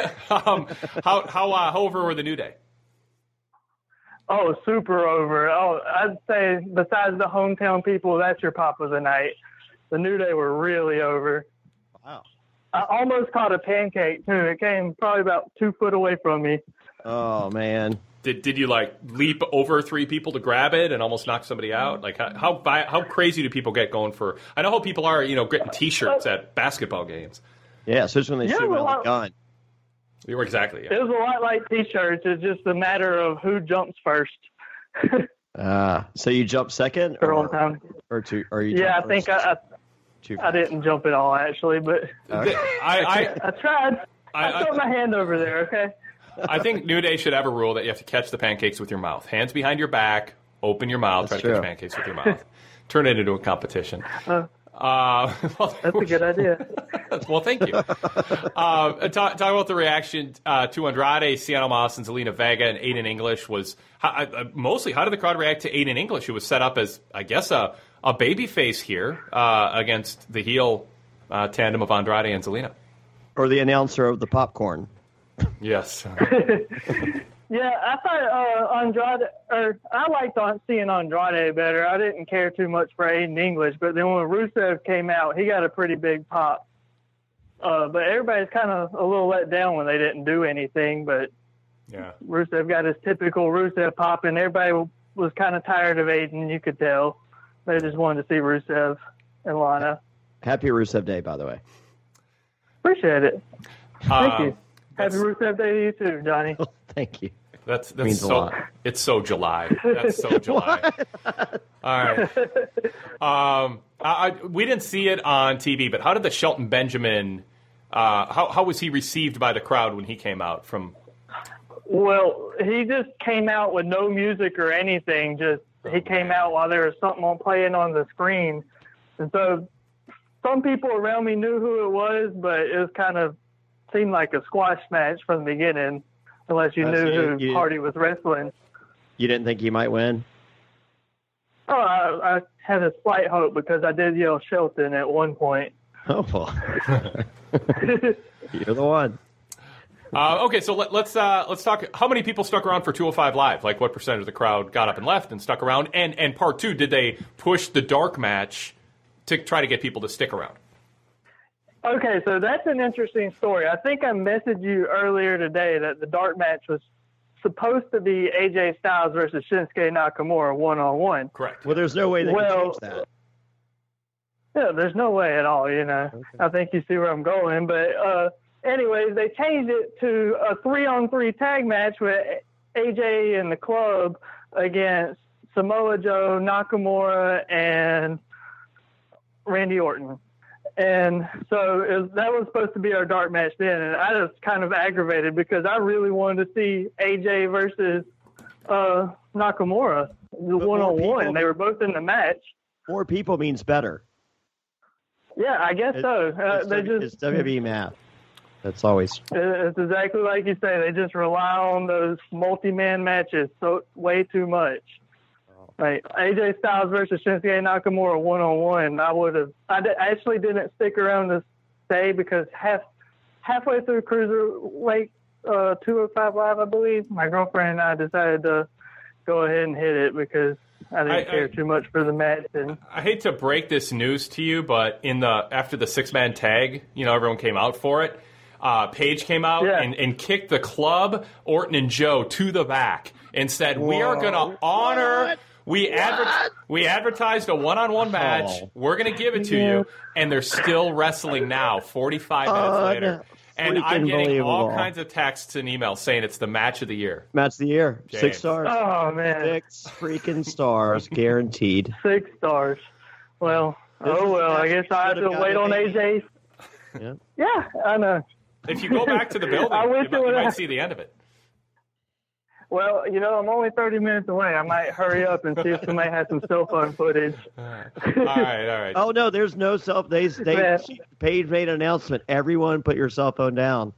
How over were the New Day? Oh, super over. Oh, I'd say besides the hometown people, that's your pop of the night. The New Day were really over. Wow. I almost caught a pancake, too. It came probably about 2 foot away from me. Oh, man. Did you like leap over 3 people to grab it and almost knock somebody out? Like how crazy do people get going for? I know how people are, getting T-shirts at basketball games. Yeah, especially when they shoot around the gun. You were exactly. Yeah. It was a lot like T-shirts. It's just a matter of who jumps first. So you jump second, or two? Or you? Yeah, jump I think first? I didn't jump at all actually, but I tried. I put my hand over there. Okay. I think New Day should have a rule that you have to catch the pancakes with your mouth. Hands behind your back, open your mouth, try to catch pancakes with your mouth. Turn it into a competition. That's a good idea. Well, thank you. Talk about the reaction to Andrade, Cien Almas, and Zelina Vega, and Aiden English was mostly how did the crowd react to Aiden English, who was set up as, I guess, a babyface here against the heel tandem of Andrade and Zelina. Or the announcer of the popcorn. Yes. Yeah, I thought Andrade, I liked seeing Andrade better. I didn't care too much for Aiden English, but then when Rusev came out, he got a pretty big pop. But everybody's kind of a little let down when they didn't do anything, but yeah, Rusev got his typical Rusev pop, and everybody was kind of tired of Aiden, you could tell. They just wanted to see Rusev and Lana. Happy Rusev Day, by the way. Appreciate it. Thank you. Happy Rusev Day to you too, Johnny. Thank you. That's means so. a lot. It's so July. That's so July. All right. We didn't see it on TV, but how did the Shelton Benjamin? How was he received by the crowd when he came out from? Well, he just came out with no music or anything. He came out while there was something playing on the screen, and so some people around me knew who it was, but it was kind of seemed like a squash match from the beginning. Unless you knew who Hardy was wrestling. You didn't think he might win? Oh, I had a slight hope because I did yell Shelton at one point. Oh, well. You're the one. Okay, so let's talk. How many people stuck around for 205 Live? Like, what percentage of the crowd got up and left and stuck around? And part two, did they push the dark match to try to get people to stick around? Okay, so that's an interesting story. I think I messaged you earlier today that the dark match was supposed to be AJ Styles versus Shinsuke Nakamura one-on-one. Correct. Well, there's no way they can change that. Yeah, there's no way at all, Okay. I think you see where I'm going. But anyways, they changed it to a 3-on-3 tag match with AJ and the club against Samoa Joe, Nakamura, and Randy Orton. And so that was supposed to be our dark match then, and I was kind of aggravated because I really wanted to see AJ versus Nakamura, one-on-one. They were both in the match. More people means better. Yeah, I guess so. It's WWE math. That's always. It's exactly like you say. They just rely on those multi-man matches way too much. Like AJ Styles versus Shinsuke Nakamura one-on-one, I actually didn't stick around to stay because halfway through Cruiserweight 205 Live, I believe, my girlfriend and I decided to go ahead and hit it because I didn't care too much for the match. And I hate to break this news to you, but after the 6-man tag, everyone came out for it. Paige came out and kicked the club, Orton and Joe, to the back and said, "We are going to honor." What? We advertised a one-on-one match. We're going to give it to you, and they're still wrestling now, 45 minutes later. And I'm getting all kinds of texts and emails saying it's the match of the year. Match of the year. James. 6 stars. Oh, man. 6 freaking stars, guaranteed. 6 stars. Well, I guess I have to wait on AJ. Yeah, I know. If you go back to the building, you might see the end of it. Well, I'm only 30 minutes away. I might hurry up and see if somebody has some cell phone footage. All right. Oh no, there's no Paige made an announcement. Everyone, put your cell phone down.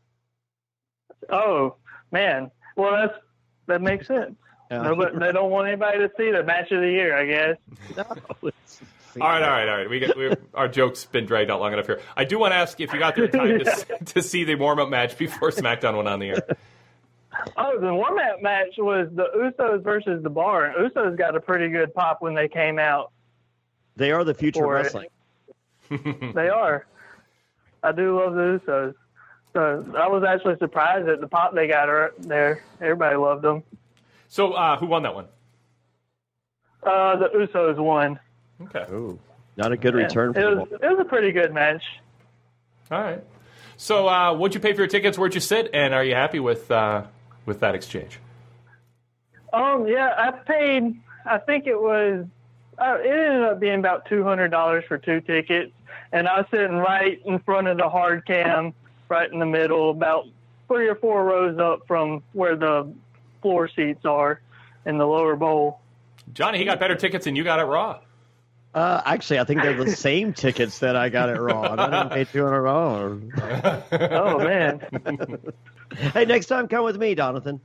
Oh man, well that makes sense. But they don't want anybody to see the match of the year, I guess. All right. Our joke's been dragged out long enough here. I do want to ask if you got there in time to see the warm-up match before SmackDown went on the air. Oh, the warm-up match was the Usos versus the Bar, and Usos got a pretty good pop when they came out. They are the future of wrestling. They are. I do love the Usos. So I was actually surprised at the pop they got there. Everybody loved them. So who won that one? The Usos won. Okay. Ooh, not a good return for them. It was a pretty good match. All right. So what'd you pay for your tickets? Where'd you sit? And are you happy with that exchange? Yeah, I paid, I think it was, it ended up being about $200 for 2 tickets. And I was sitting right in front of the hard cam, right in the middle, about 3 or 4 rows up from where the floor seats are in the lower bowl. Johnny, he got better tickets than you got at Raw. Actually, I think they're the same tickets that I got at Raw. I didn't pay $200. Oh, man. Hey, next time, come with me, Donathan.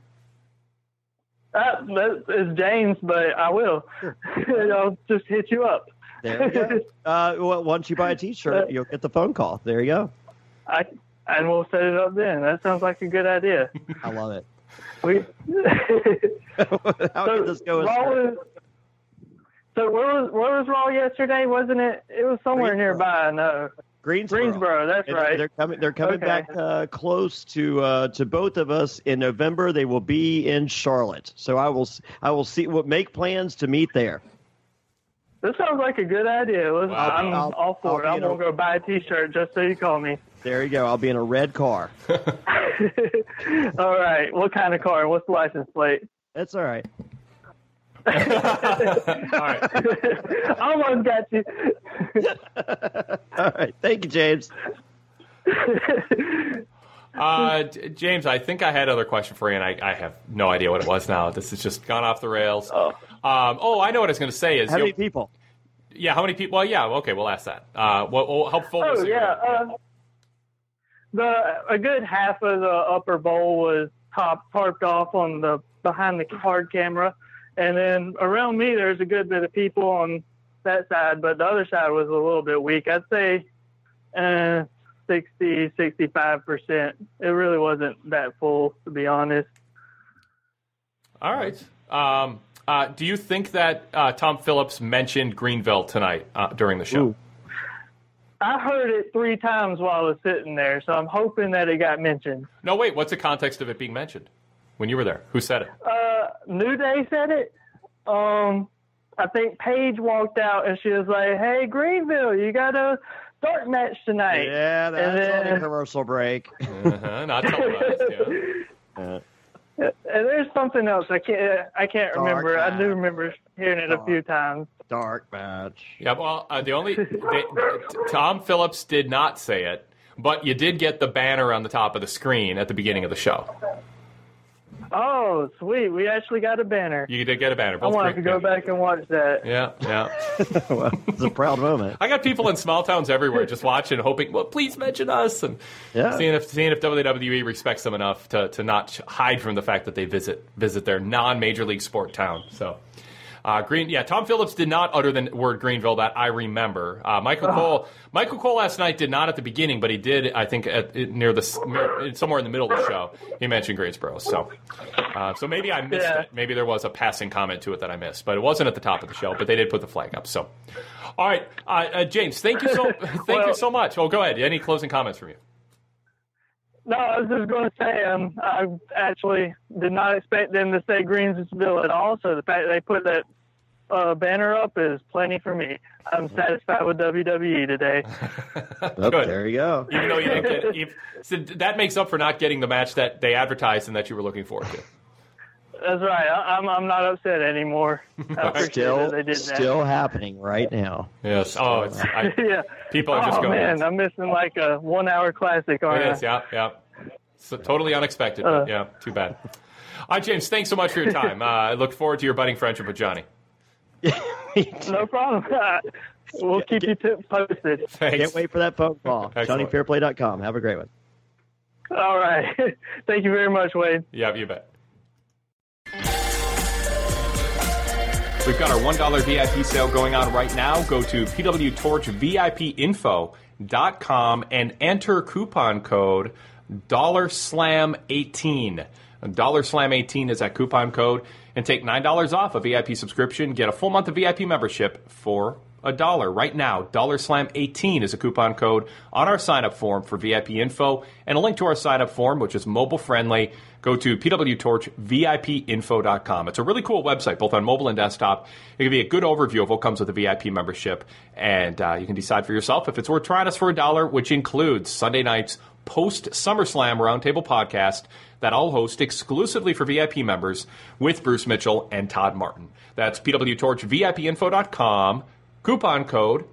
It's James, but I will. I'll just hit you up. There we go. Once you buy a T-shirt, you'll get the phone call. There you go. And we'll set it up then. That sounds like a good idea. I love it. How did this go? So where was Raw yesterday? Wasn't it? It was somewhere nearby. No, Greensboro. That's right. They're coming back close to both of us in November. They will be in Charlotte. So I will make plans to meet there. This sounds like a good idea. I'm all for it. I'm gonna go buy a T-shirt just so you call me. There you go. I'll be in a red car. All right. What kind of car? What's the license plate? That's all right. All right. Almost got you. All right. Thank you, James. James, I think I had another question for you, and I have no idea what it was now. This has just gone off the rails. I know what I was going to say is... How many people? Yeah, how many people? Well, yeah, okay, we'll ask that. How full was it? A good half of the upper bowl was tarped off on the behind the hard camera, and then around me there's a good bit of people on that side, but the other side was a little bit weak. I'd say 60-65%. It really wasn't that full, to be honest. All right. Do you think that Tom Phillips mentioned Greenville tonight during the show? Ooh. I heard it 3 times while I was sitting there, so I'm hoping that it got mentioned. No, wait. What's the context of it being mentioned when you were there? Who said it? New Day said it. I think Paige walked out and she was like, "Hey, Greenville, you got a dark match tonight." Yeah, that's on a commercial break. Not televised. Yeah. And there's something else I can't remember. I do remember hearing it a few times. Dark match. Yeah, well, Tom Phillips did not say it, but you did get the banner on the top of the screen at the beginning of the show. Oh, sweet. We actually got a banner. You did get a banner. I wanted to go back and watch that. Yeah. Well, it's a proud moment. I got people in small towns everywhere just watching, hoping, well, please mention us, and seeing if WWE respects them enough to not hide from the fact that they visit their non-major league sport town. So, Tom Phillips did not utter the word Greenville that I remember. Michael Cole last night did not at the beginning, but he did, I think, somewhere in the middle of the show, he mentioned Greensboro. So maybe I missed it. Maybe there was a passing comment to it that I missed, but it wasn't at the top of the show. But they did put the flag up. So, all right, James, thank you so much. Oh, go ahead. Any closing comments from you? No, I was just going to say I actually did not expect them to say Greensville at all, so the fact that they put that banner up is plenty for me. I'm satisfied with WWE today. Good. There you go. Even though you didn't get so that makes up for not getting the match that they advertised and that you were looking forward to. That's right. I'm not upset anymore. I appreciate that they did that. Still happening right now. Yes. People are just going. Oh man, I'm missing like a 1 hour classic. It is. Yeah. So totally unexpected. But too bad. All right, James, thanks so much for your time. I look forward to your budding friendship with Johnny. No problem. We'll keep you posted. Thanks. Can't wait for that phone call. JohnnyFairplay.com. Have a great one. All right. Thank you very much, Wade. Yeah, you bet. We've got our $1 VIP sale going on right now. Go to pwtorchvipinfo.com and enter coupon code $SLAM18. $SLAM18 is that coupon code. And take $9 off a VIP subscription. Get a full month of VIP membership for $1 right now. $SLAM18 is a coupon code on our sign-up form for VIP info. And a link to our sign-up form, which is mobile-friendly. Go to pwtorchvipinfo.com. It's a really cool website, both on mobile and desktop. It can be a good overview of what comes with a VIP membership. And you can decide for yourself if it's worth trying us for $1, which includes Sunday night's post-SummerSlam Roundtable podcast that I'll host exclusively for VIP members with Bruce Mitchell and Todd Martin. That's pwtorchvipinfo.com, coupon code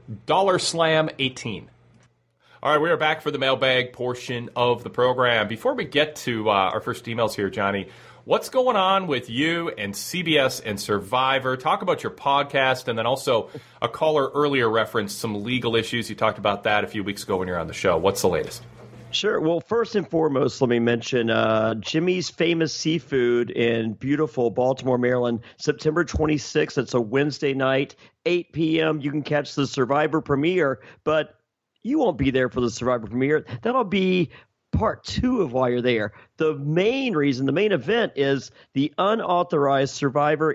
$SLAM18. All right, we are back for the mailbag portion of the program. Before we get to our first emails here, Johnny, what's going on with you and CBS and Survivor? Talk about your podcast, and then also a caller earlier referenced some legal issues. You talked about that a few weeks ago when you were on the show. What's the latest? Sure. Well, first and foremost, let me mention Jimmy's Famous Seafood in beautiful Baltimore, Maryland, September 26th. It's a Wednesday night, 8 p.m. You can catch the Survivor premiere, but you won't be there for the Survivor premiere. That'll be part 2 of why you're there. The main reason, the main event is the Unauthorized Survivor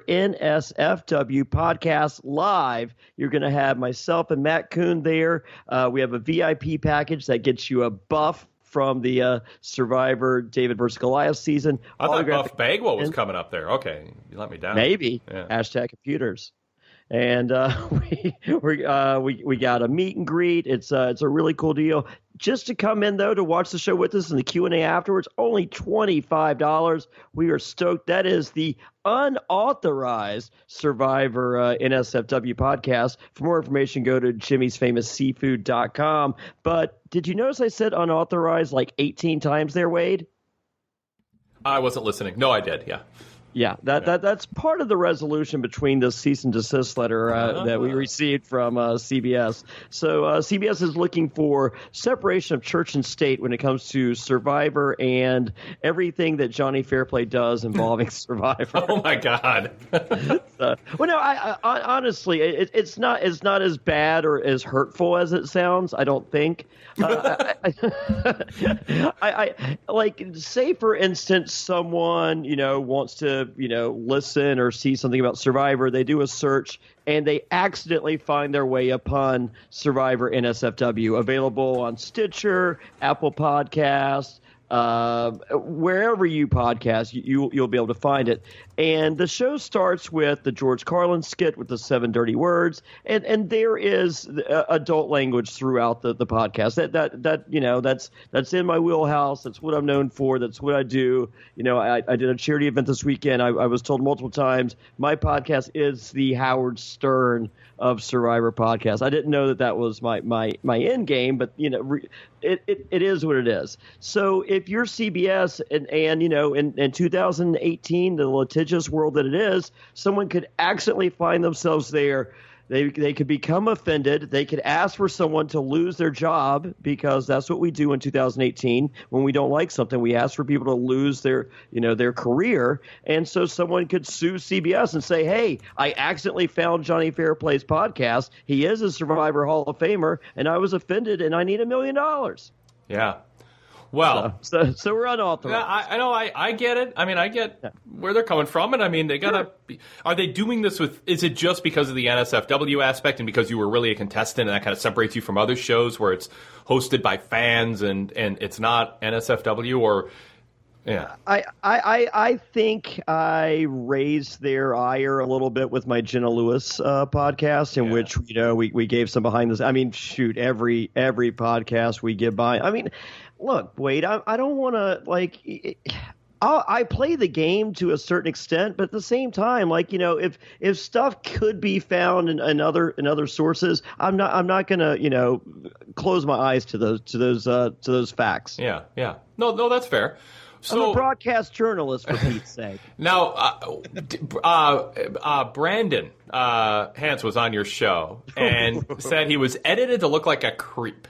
NSFW podcast live. You're going to have myself and Matt Kuhn there. We have a VIP package that gets you a buff from the Survivor David vs. Goliath season. I thought Buff Bagwell was coming up there. Okay, you let me down. Maybe. Yeah. Hashtag computers. And we got a meet and greet. It's a really cool deal. Just to come in, though, to watch the show with us and the Q&A afterwards, only $25. We are stoked. That is the Unauthorized Survivor NSFW podcast. For more information, go to jimmysfamousseafood.com. But did you notice I said unauthorized like 18 times there, Wade? I wasn't listening. No, I did, yeah. Yeah, that's part of the resolution between the cease and desist letter that we received from CBS. So CBS is looking for separation of church and state when it comes to Survivor and everything that Johnny Fairplay does involving Survivor. Oh my God! Well, no, I honestly, it's not as bad or as hurtful as it sounds. I don't think. I like, say for instance, someone wants to listen or see something about Survivor. They do a search and they accidentally find their way upon Survivor NSFW, available on Stitcher, Apple Podcasts, wherever you podcast, you'll be able to find it. And the show starts with the George Carlin skit with the 7 dirty words, and there is adult language throughout the podcast. That's in my wheelhouse. That's what I'm known for. That's what I do. I did a charity event this weekend. I was told multiple times my podcast is the Howard Stern of Survivor podcast. I didn't know that was my end game, but it is what it is. So if you're CBS and in 2018, the litigious world that it is, someone could accidentally find themselves there. They could become offended. They could ask for someone to lose their job, because that's what we do in 2018. When we don't like something, we ask for people to lose their career. And so someone could sue CBS and say, hey, I accidentally found Johnny Fairplay's podcast. He is a Survivor Hall of Famer, and I was offended, and I need $1 million. Yeah. Well, so we're unauthorized. Yeah, I know. I get it. I mean, I get where they're coming from, and I mean, they gotta. Are they doing this with? Is it just because of the NSFW aspect, and because you were really a contestant, and that kind of separates you from other shows where it's hosted by fans and it's not NSFW? Or yeah, I think I raised their ire a little bit with my Jenna Lewis podcast, in which we gave some behind this. I mean, shoot, every podcast we give by. I mean. Look, Wade, I don't want to, I play the game to a certain extent, but at the same time, if stuff could be found in other sources, I'm not going to, close my eyes to those facts. Yeah. No, that's fair. I'm a broadcast journalist, for Pete's sake. Now, Brandon Hance was on your show and said he was edited to look like a creep.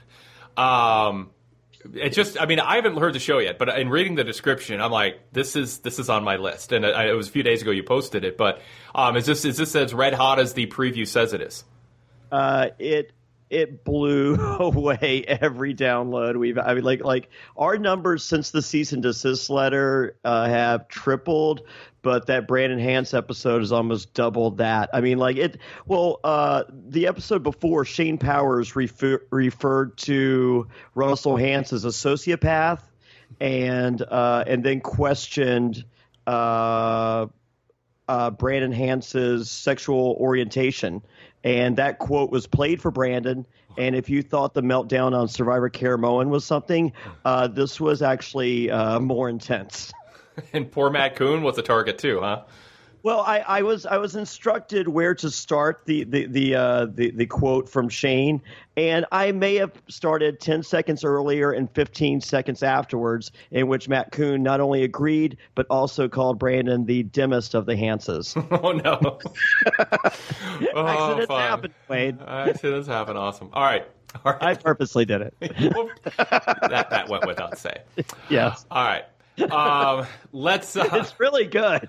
It just, I mean, I haven't heard the show yet, but in reading the description, I'm like, this is on my list. And it was a few days ago you posted it, but is this as red hot as the preview says it is? It blew away every download. Like our numbers since the cease and desist letter have tripled, but that Brandon Hance episode has almost doubled that. I mean, like it. Well, the episode before, Shane Powers referred to Russell Hance as a sociopath, and then questioned Brandon Hance's sexual orientation. And that quote was played for Brandon. And if you thought the meltdown on Survivor Caramoan was something, this was actually more intense. And poor Matt Coon was a target too, huh? Well, I was instructed where to start the quote from Shane, and I may have started 10 seconds earlier and 15 seconds afterwards, in which Matt Coon not only agreed but also called Brandon the dimmest of the Hanses. Oh no! Accidents happen, Wade. Accidents happen. Awesome. All right. I purposely did it. that went without saying. Yes. All right. Let's. It's really good.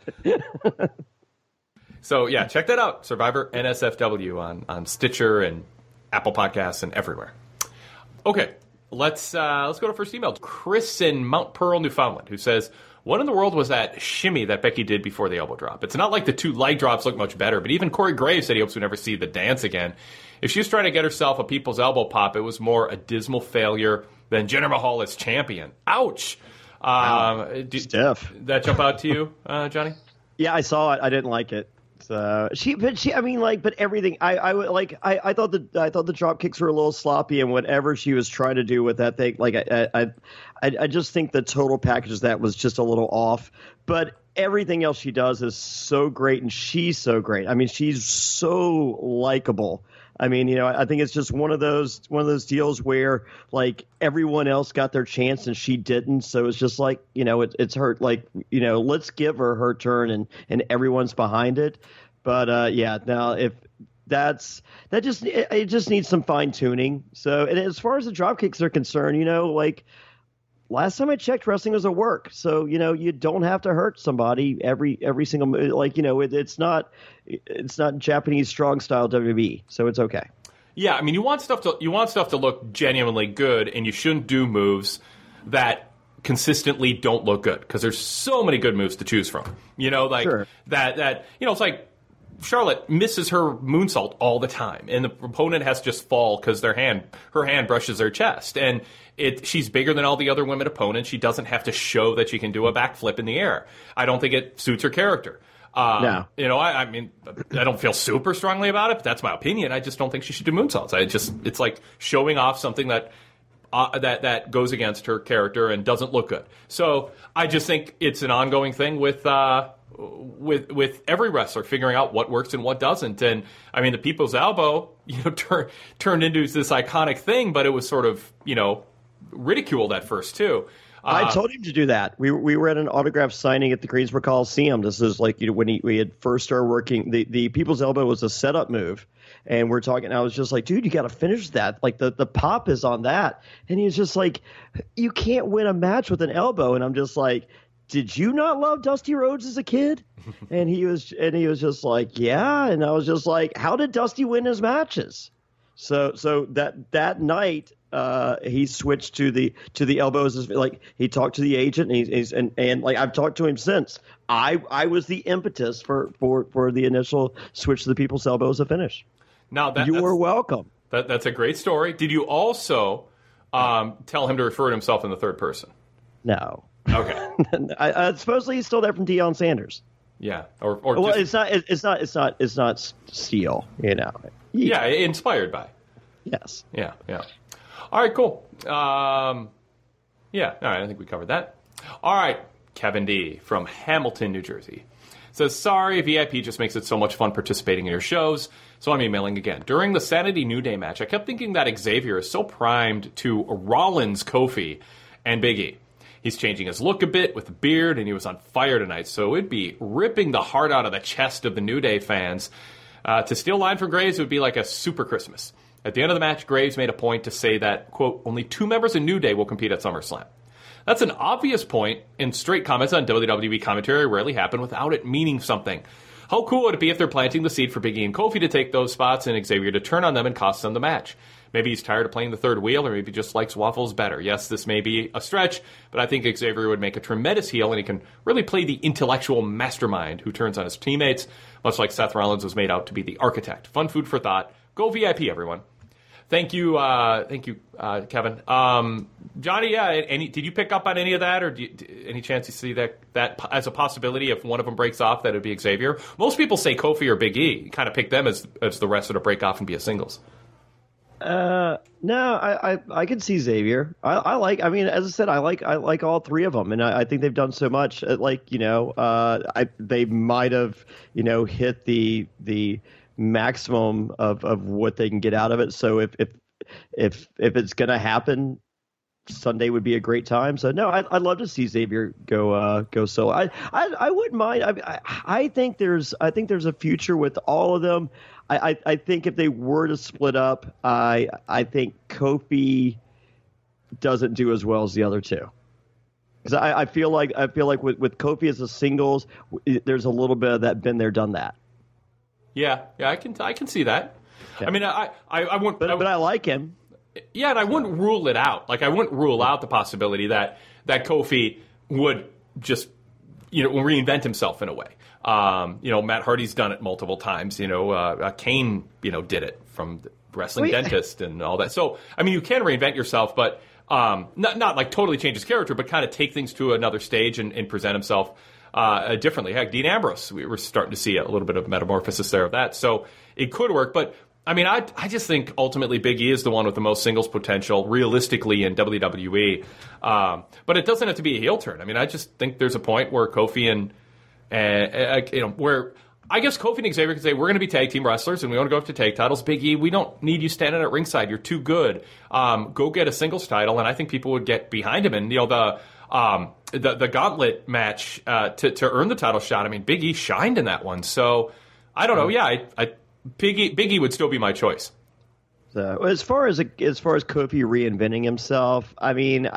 So yeah, check that out. Survivor NSFW on Stitcher and Apple Podcasts and everywhere. Okay, let's go to first email. Chris in Mount Pearl, Newfoundland, who says, "What in the world was that shimmy that Becky did before the elbow drop? It's not like the two leg drops look much better, but even Corey Graves said he hopes we never see the dance again. If she was trying to get herself a people's elbow pop, it was more a dismal failure than Jinder Mahal as champion. Ouch." Did that jump out to you, Johnny? Yeah, I saw it. I didn't like it. But everything. I thought the drop kicks were a little sloppy, and whatever she was trying to do with that thing, like I just think the total package of that was just a little off. But everything else she does is so great, and she's so great. I mean, she's so likable. I mean, I think it's just one of those deals where like everyone else got their chance and she didn't. So it's just like, it's her, like, let's give her turn and everyone's behind it. But now if it just needs some fine tuning. So, and as far as the drop kicks are concerned, like last time I checked, wrestling was a work. So, you don't have to hurt somebody every single, it's not Japanese strong style WWE. So it's okay. Yeah. I mean, you want stuff to look genuinely good, and you shouldn't do moves that consistently don't look good, because there's so many good moves to choose from, Sure. It's like Charlotte misses her moonsault all the time, and the opponent has to just fall because her hand brushes their chest, and she's bigger than all the other women opponents. She doesn't have to show that she can do a backflip in the air. I don't think it suits her character. No. I mean, I don't feel super strongly about it, but that's my opinion. I just don't think she should do moonsaults. It's like showing off something that goes against her character and doesn't look good. So I just think it's an ongoing thing with every wrestler figuring out what works and what doesn't. And I mean, the people's elbow, turned into this iconic thing, but it was sort of, ridiculed at first too. I told him to do that. We were at an autograph signing at the Greensboro Coliseum. This is like when we had first started working. The people's elbow was a setup move, and we're talking. I was just like, dude, you got to finish that. Like the pop is on that, and he's just like, you can't win a match with an elbow. And I'm just like, did you not love Dusty Rhodes as a kid? And he was just like, yeah. And I was just like, how did Dusty win his matches? So that night. He switched to the elbows. Like he talked to the agent, and like I've talked to him since. I was the impetus for the initial switch to the people's elbow as a finish. Now you were welcome. That's a great story. Did you also tell him to refer to himself in the third person? No. Okay. Supposedly he's still there from Deion Sanders. Yeah. It's not Steele. Yeah, inspired by. Yes. Yeah. All right, cool. All right, I think we covered that. All right, Kevin D. from Hamilton, New Jersey says, sorry, VIP just makes it so much fun participating in your shows, so I'm emailing again. During the Sanity New Day match, I kept thinking that Xavier is so primed to Rollins, Kofi, and Big E. He's changing his look a bit with the beard, and he was on fire tonight. So it'd be ripping the heart out of the chest of the New Day fans. To steal a line from Graves, it would be like a super Christmas. At the end of the match, Graves made a point to say that, quote, only 2 members of New Day will compete at SummerSlam. That's an obvious point, and straight comments on WWE commentary rarely happen without it meaning something. How cool would it be if they're planting the seed for Big E and Kofi to take those spots and Xavier to turn on them and cost them the match? Maybe he's tired of playing the third wheel, or maybe he just likes waffles better. Yes, this may be a stretch, but I think Xavier would make a tremendous heel, and he can really play the intellectual mastermind who turns on his teammates, much like Seth Rollins was made out to be the architect. Fun food for thought. Go VIP, everyone. Thank you, Kevin. Johnny, did you pick up on any of that, or any chance you see that as a possibility if one of them breaks off, that it would be Xavier? Most people say Kofi or Big E. You kind of pick them as the rest to break off and be a singles. No, I can see Xavier. As I said, I like all three of them, and I think they've done so much. They might have, hit the maximum of what they can get out of it. So if it's going to happen, Sunday would be a great time. So no, I'd love to see Xavier go solo. I wouldn't mind. I think there's a future with all of them. I think if they were to split up, I think Kofi doesn't do as well as the other two. Because I feel like with Kofi as a singles, there's a little bit of that been there, done that. Yeah, I can see that. Yeah. I mean, I wouldn't, but I like him. Yeah, and I wouldn't rule it out. Like, I wouldn't rule out the possibility that Kofi would just, reinvent himself in a way. Matt Hardy's done it multiple times. Kane, did it from the wrestling dentist and all that. So, I mean, you can reinvent yourself, but not like totally change his character, but kind of take things to another stage and present himself differently. Heck, Dean Ambrose, we were starting to see a little bit of metamorphosis there of that. So it could work, but I mean, I just think ultimately Big E is the one with the most singles potential realistically in WWE. But it doesn't have to be a heel turn. I mean, I just think there's a point where Kofi and where I guess Kofi and Xavier can say, we're going to be tag team wrestlers and we want to go up to tag titles. Big E, we don't need you standing at ringside. You're too good. Go get a singles title, and I think people would get behind him. And the gauntlet match to earn the title shot. I mean, Big E shined in that one. So I don't know. Yeah, Big E would still be my choice. So as far as Kofi reinventing himself, I mean,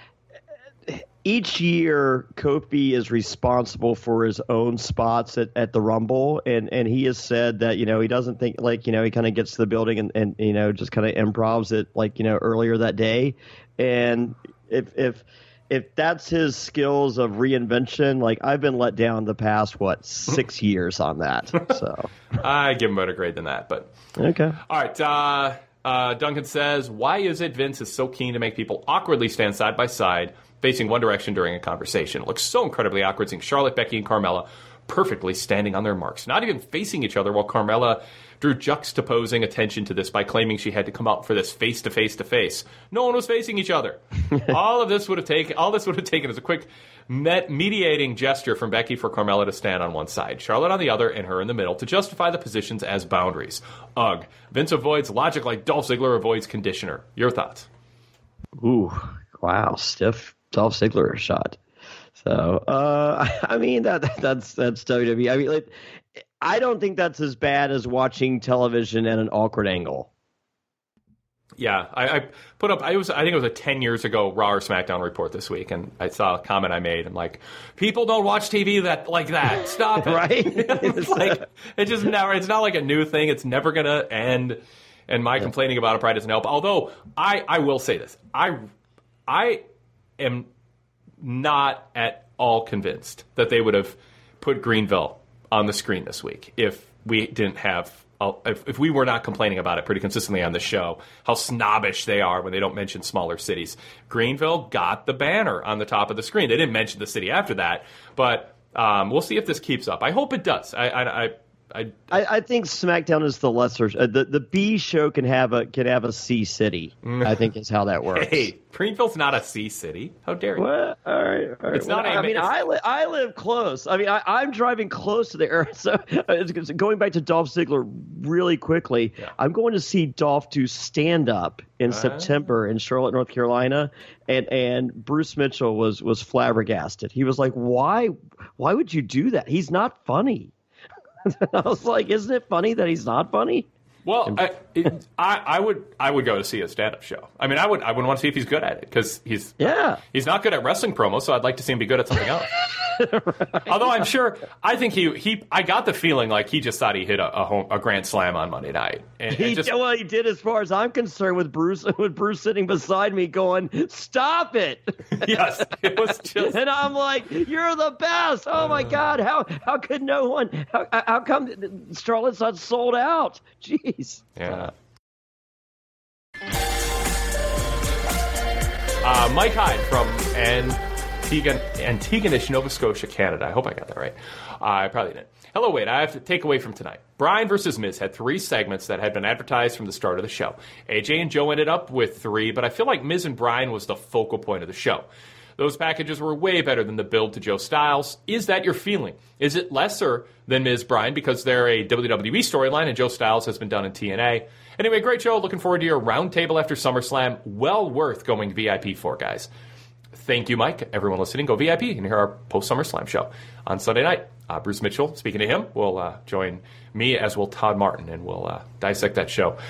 each year Kofi is responsible for his own spots at the Rumble, and he has said that he doesn't think he kind of gets to the building and just kind of improvs it earlier that day, and if that's his skills of reinvention, I've been let down the past 6 years on that. So I give him a better grade than that, but okay. All right. Duncan says, why is it Vince is so keen to make people awkwardly stand side by side, facing one direction during a conversation? It looks so incredibly awkward seeing Charlotte, Becky, and Carmella perfectly standing on their marks, not even facing each other, while Carmella drew juxtaposing attention to this by claiming she had to come out for this face-to-face-to-face. No one was facing each other. All this would have taken as a quick mediating gesture from Becky for Carmella to stand on one side, Charlotte on the other, and her in the middle to justify the positions as boundaries. Ugh. Vince avoids logic like Dolph Ziggler avoids conditioner. Your thoughts? Ooh, wow, stiff Dolph Ziggler shot. So, I mean, that's WWE. I mean, I don't think that's as bad as watching television at an awkward angle. Yeah, I put up. I think it was a 10 years ago Raw or SmackDown report this week, and I saw a comment I made. I'm like, people don't watch TV like that. Stop it. Right? It's just never. It's not like a new thing. It's never gonna end. And my complaining about it probably doesn't help. Although I will say this, I am not at all convinced that they would have put Greenville on the screen this week if we didn't have. If we were not complaining about it pretty consistently on the show, how snobbish they are when they don't mention smaller cities. Greenville got the banner on the top of the screen. They didn't mention the city after that, but we'll see if this keeps up. I hope it does. I think SmackDown is the lesser. The B show can have a C city. I think is how that works. Hey, Greenville's not a C city. How dare you? What? All right. It's not. I live close. I mean, I'm driving close to the area. So going back to Dolph Ziggler really quickly, I'm going to see Dolph do stand up in September in Charlotte, North Carolina, and Bruce Mitchell was flabbergasted. He was like, "Why would you do that? He's not funny." I was like, "Isn't it funny that he's not funny?" Well, I would go to see a stand-up show. I mean, I would want to see if he's good at it because he's not good at wrestling promos, so I'd like to see him be good at something else. Right. Although I'm sure, I think I got the feeling like he just thought he hit a grand slam on Monday night. And he did, as far as I'm concerned, with Bruce sitting beside me going, "Stop it!" Yes, it was just, and I'm like, "You're the best! Oh my God, how could no one? How come Charlotte's not sold out? Jeez." Yeah. Mike Hyde from Antigonish, Nova Scotia, Canada. I hope I got that right. I probably didn't. Hello, Wade. I have to take away from tonight. Bryan versus Miz had 3 segments that had been advertised from the start of the show. AJ and Joe ended up with 3, but I feel like Miz and Bryan was the focal point of the show. Those packages were way better than the build to Joe Styles. Is that your feeling? Is it lesser than Miz Bryan because they're a WWE storyline and Joe Styles has been done in TNA? Anyway, great show. Looking forward to your roundtable after SummerSlam. Well worth going VIP for, guys. Thank you, Mike. Everyone listening, go VIP and hear our post-SummerSlam show on Sunday night. Bruce Mitchell, speaking to him, will join me, as will Todd Martin, and we'll dissect that show.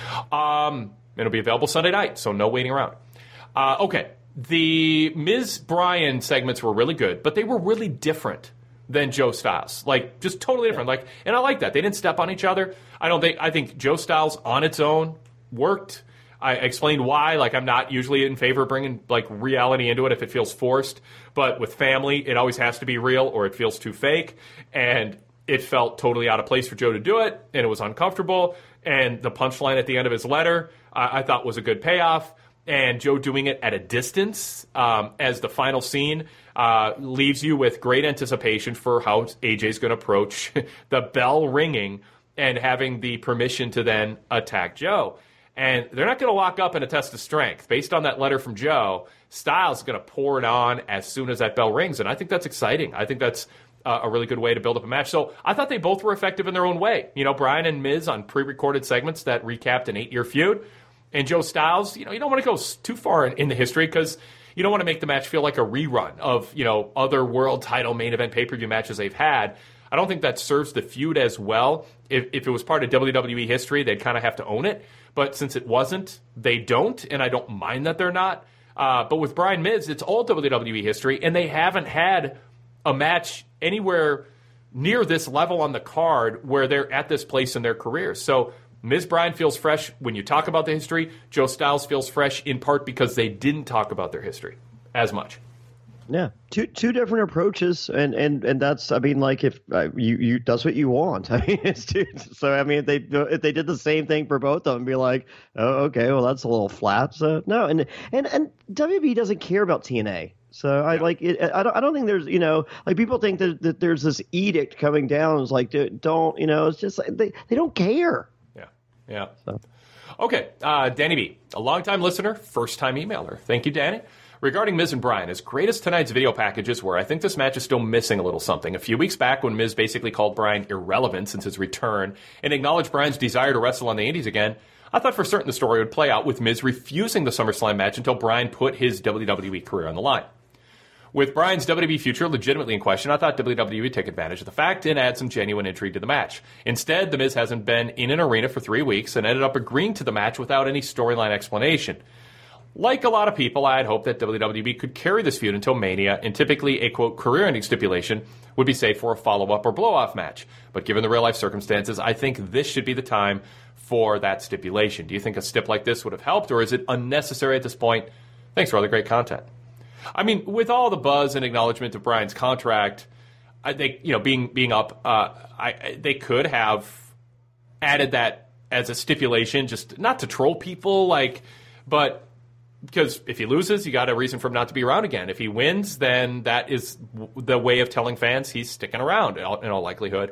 It'll be available Sunday night, so no waiting around. Okay. The Miz Bryan segments were really good, but they were really different than Joe Styles. Like, just totally different. Like, and I like that. They didn't step on each other. I think Joe Styles on its own worked. I explained why. Like, I'm not usually in favor of bringing, like, reality into it if it feels forced. But with family, it always has to be real or it feels too fake. And it felt totally out of place for Joe to do it, and it was uncomfortable. And the punchline at the end of his letter, I thought was a good payoff. And Joe doing it at a distance as the final scene leaves you with great anticipation for how AJ's going to approach the bell ringing and having the permission to then attack Joe. And they're not going to lock up in a test of strength. Based on that letter from Joe, Styles is going to pour it on as soon as that bell rings. And I think that's exciting. I think that's a really good way to build up a match. So I thought they both were effective in their own way. You know, Bryan and Miz on pre-recorded segments that recapped an 8-year feud. And Joe Styles, you don't want to go too far in the history because you don't want to make the match feel like a rerun of, other world title main event pay-per-view matches they've had. I don't think that serves the feud as well. If it was part of WWE history, they'd kind of have to own it. But since it wasn't, they don't, and I don't mind that they're not. But with Bryan Miz, it's all WWE history, and they haven't had a match anywhere near this level on the card where they're at this place in their careers. So Miz Bryan feels fresh when you talk about the history. Joe Styles feels fresh in part because they didn't talk about their history as much. Yeah, two different approaches, and that's, I mean, like, if you that's what you want. I mean, so I mean, if they did the same thing for both of them, be like, oh, okay, well, that's a little flat. So no, and WWE doesn't care about TNA. So I like it. I don't think there's, like, people think that there's this edict coming down. It's like, don't, it's just like they don't care. Yeah. So. Okay. Danny B, a longtime listener, first-time emailer. Thank you, Danny. Regarding Miz and Bryan, as great as tonight's video packages were, I think this match is still missing a little something. A few weeks back, when Miz basically called Bryan irrelevant since his return and acknowledged Bryan's desire to wrestle on the Indies again, I thought for certain the story would play out with Miz refusing the SummerSlam match until Bryan put his WWE career on the line. With Bryan's WWE future legitimately in question, I thought WWE would take advantage of the fact and add some genuine intrigue to the match. Instead, The Miz hasn't been in an arena for 3 weeks and ended up agreeing to the match without any storyline explanation. Like a lot of people, I had hoped that WWE could carry this feud until Mania, and typically a, quote, career-ending stipulation would be saved for a follow-up or blow-off match. But given the real-life circumstances, I think this should be the time for that stipulation. Do you think a stip like this would have helped, or is it unnecessary at this point? Thanks for all the great content. I mean, with all the buzz and acknowledgement of Bryan's contract, being up, they could have added that as a stipulation, just not to troll people, but because if he loses, you got a reason for him not to be around again. If he wins, then that is the way of telling fans he's sticking around in all likelihood.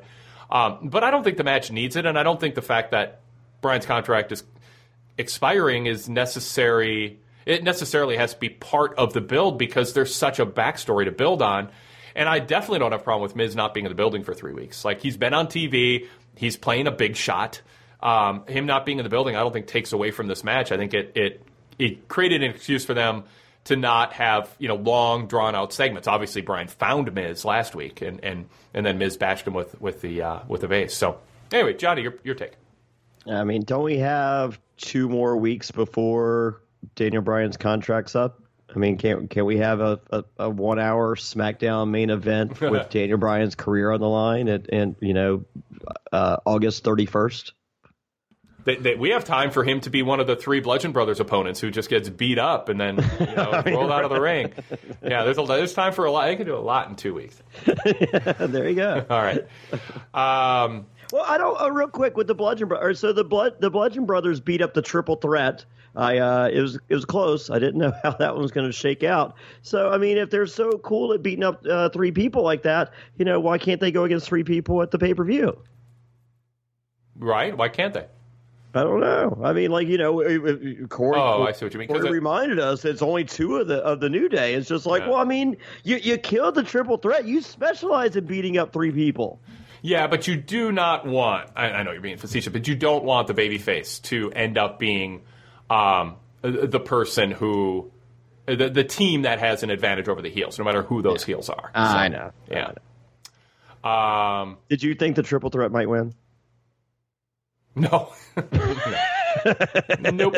But I don't think the match needs it, and I don't think the fact that Bryan's contract is expiring is necessary. It necessarily has to be part of the build because there's such a backstory to build on. And I definitely don't have a problem with Miz not being in the building for 3 weeks. Like, he's been on TV. He's playing a big shot. Him not being in the building, I don't think takes away from this match. I think it created an excuse for them to not have, long, drawn-out segments. Obviously, Bryan found Miz last week, and then Miz bashed him with the vase. So, anyway, Johnny, your take. I mean, don't we have 2 more weeks before Daniel Bryan's contract's up? I mean, can we have a 1 hour SmackDown main event with Daniel Bryan's career on the line and August 31st? We have time for him to be one of the 3 Bludgeon Brothers opponents who just gets beat up and then rolled out of the ring. Yeah, there's time for a lot. They can do a lot in 2 weeks. There you go. All right. Well, I don't. Real quick with the Bludgeon Brothers. So the Bludgeon Brothers beat up the Triple Threat. It was close. I didn't know how that one was going to shake out. So I mean, if they're so cool at beating up 3 people like that, why can't they go against 3 people at the pay-per-view? Right? Why can't they? I don't know. I mean, Corey. I see what you mean. Corey reminded us it's only 2 of the New Day. It's just like, well, I mean, you killed the Triple Threat. You specialize in beating up 3 people. Yeah, but you do not want, I know you're being facetious, but you don't want the babyface to end up being the person who, the team that has an advantage over the heels, no matter who those heels are. I know. Yeah. Did you think the Triple Threat might win? No. Nope.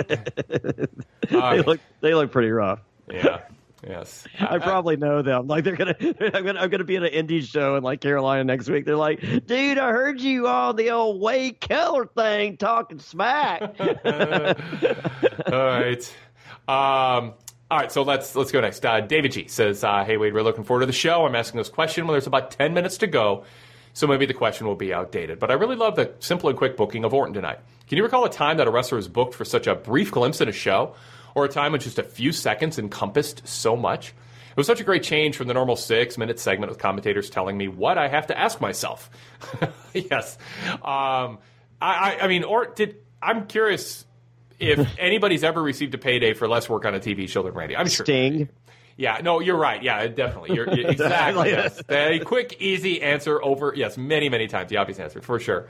They look pretty rough. Yeah. Yes, I probably know them. Like I'm gonna be at an indie show in like Carolina next week. They're like, dude, I heard you on the old Wade Keller thing talking smack. All right. All right, so let's go next. David G says, hey, Wade, we're looking forward to the show. I'm asking this question when there's about 10 minutes to go, so maybe the question will be outdated. But I really love the simple and quick booking of Orton tonight. Can you recall a time that a wrestler was booked for such a brief glimpse in a show, or a time when just a few seconds encompassed so much? It was such a great change from the normal 6-minute segment with commentators telling me what I have to ask myself. Yes. I mean, I'm curious if anybody's ever received a payday for less work on a TV show than Randy. I'm sure. Sting. Yeah, no, you're right. Yeah, definitely. You're exactly. Yes. A quick, easy answer over. Yes, many, many times. The obvious answer for sure.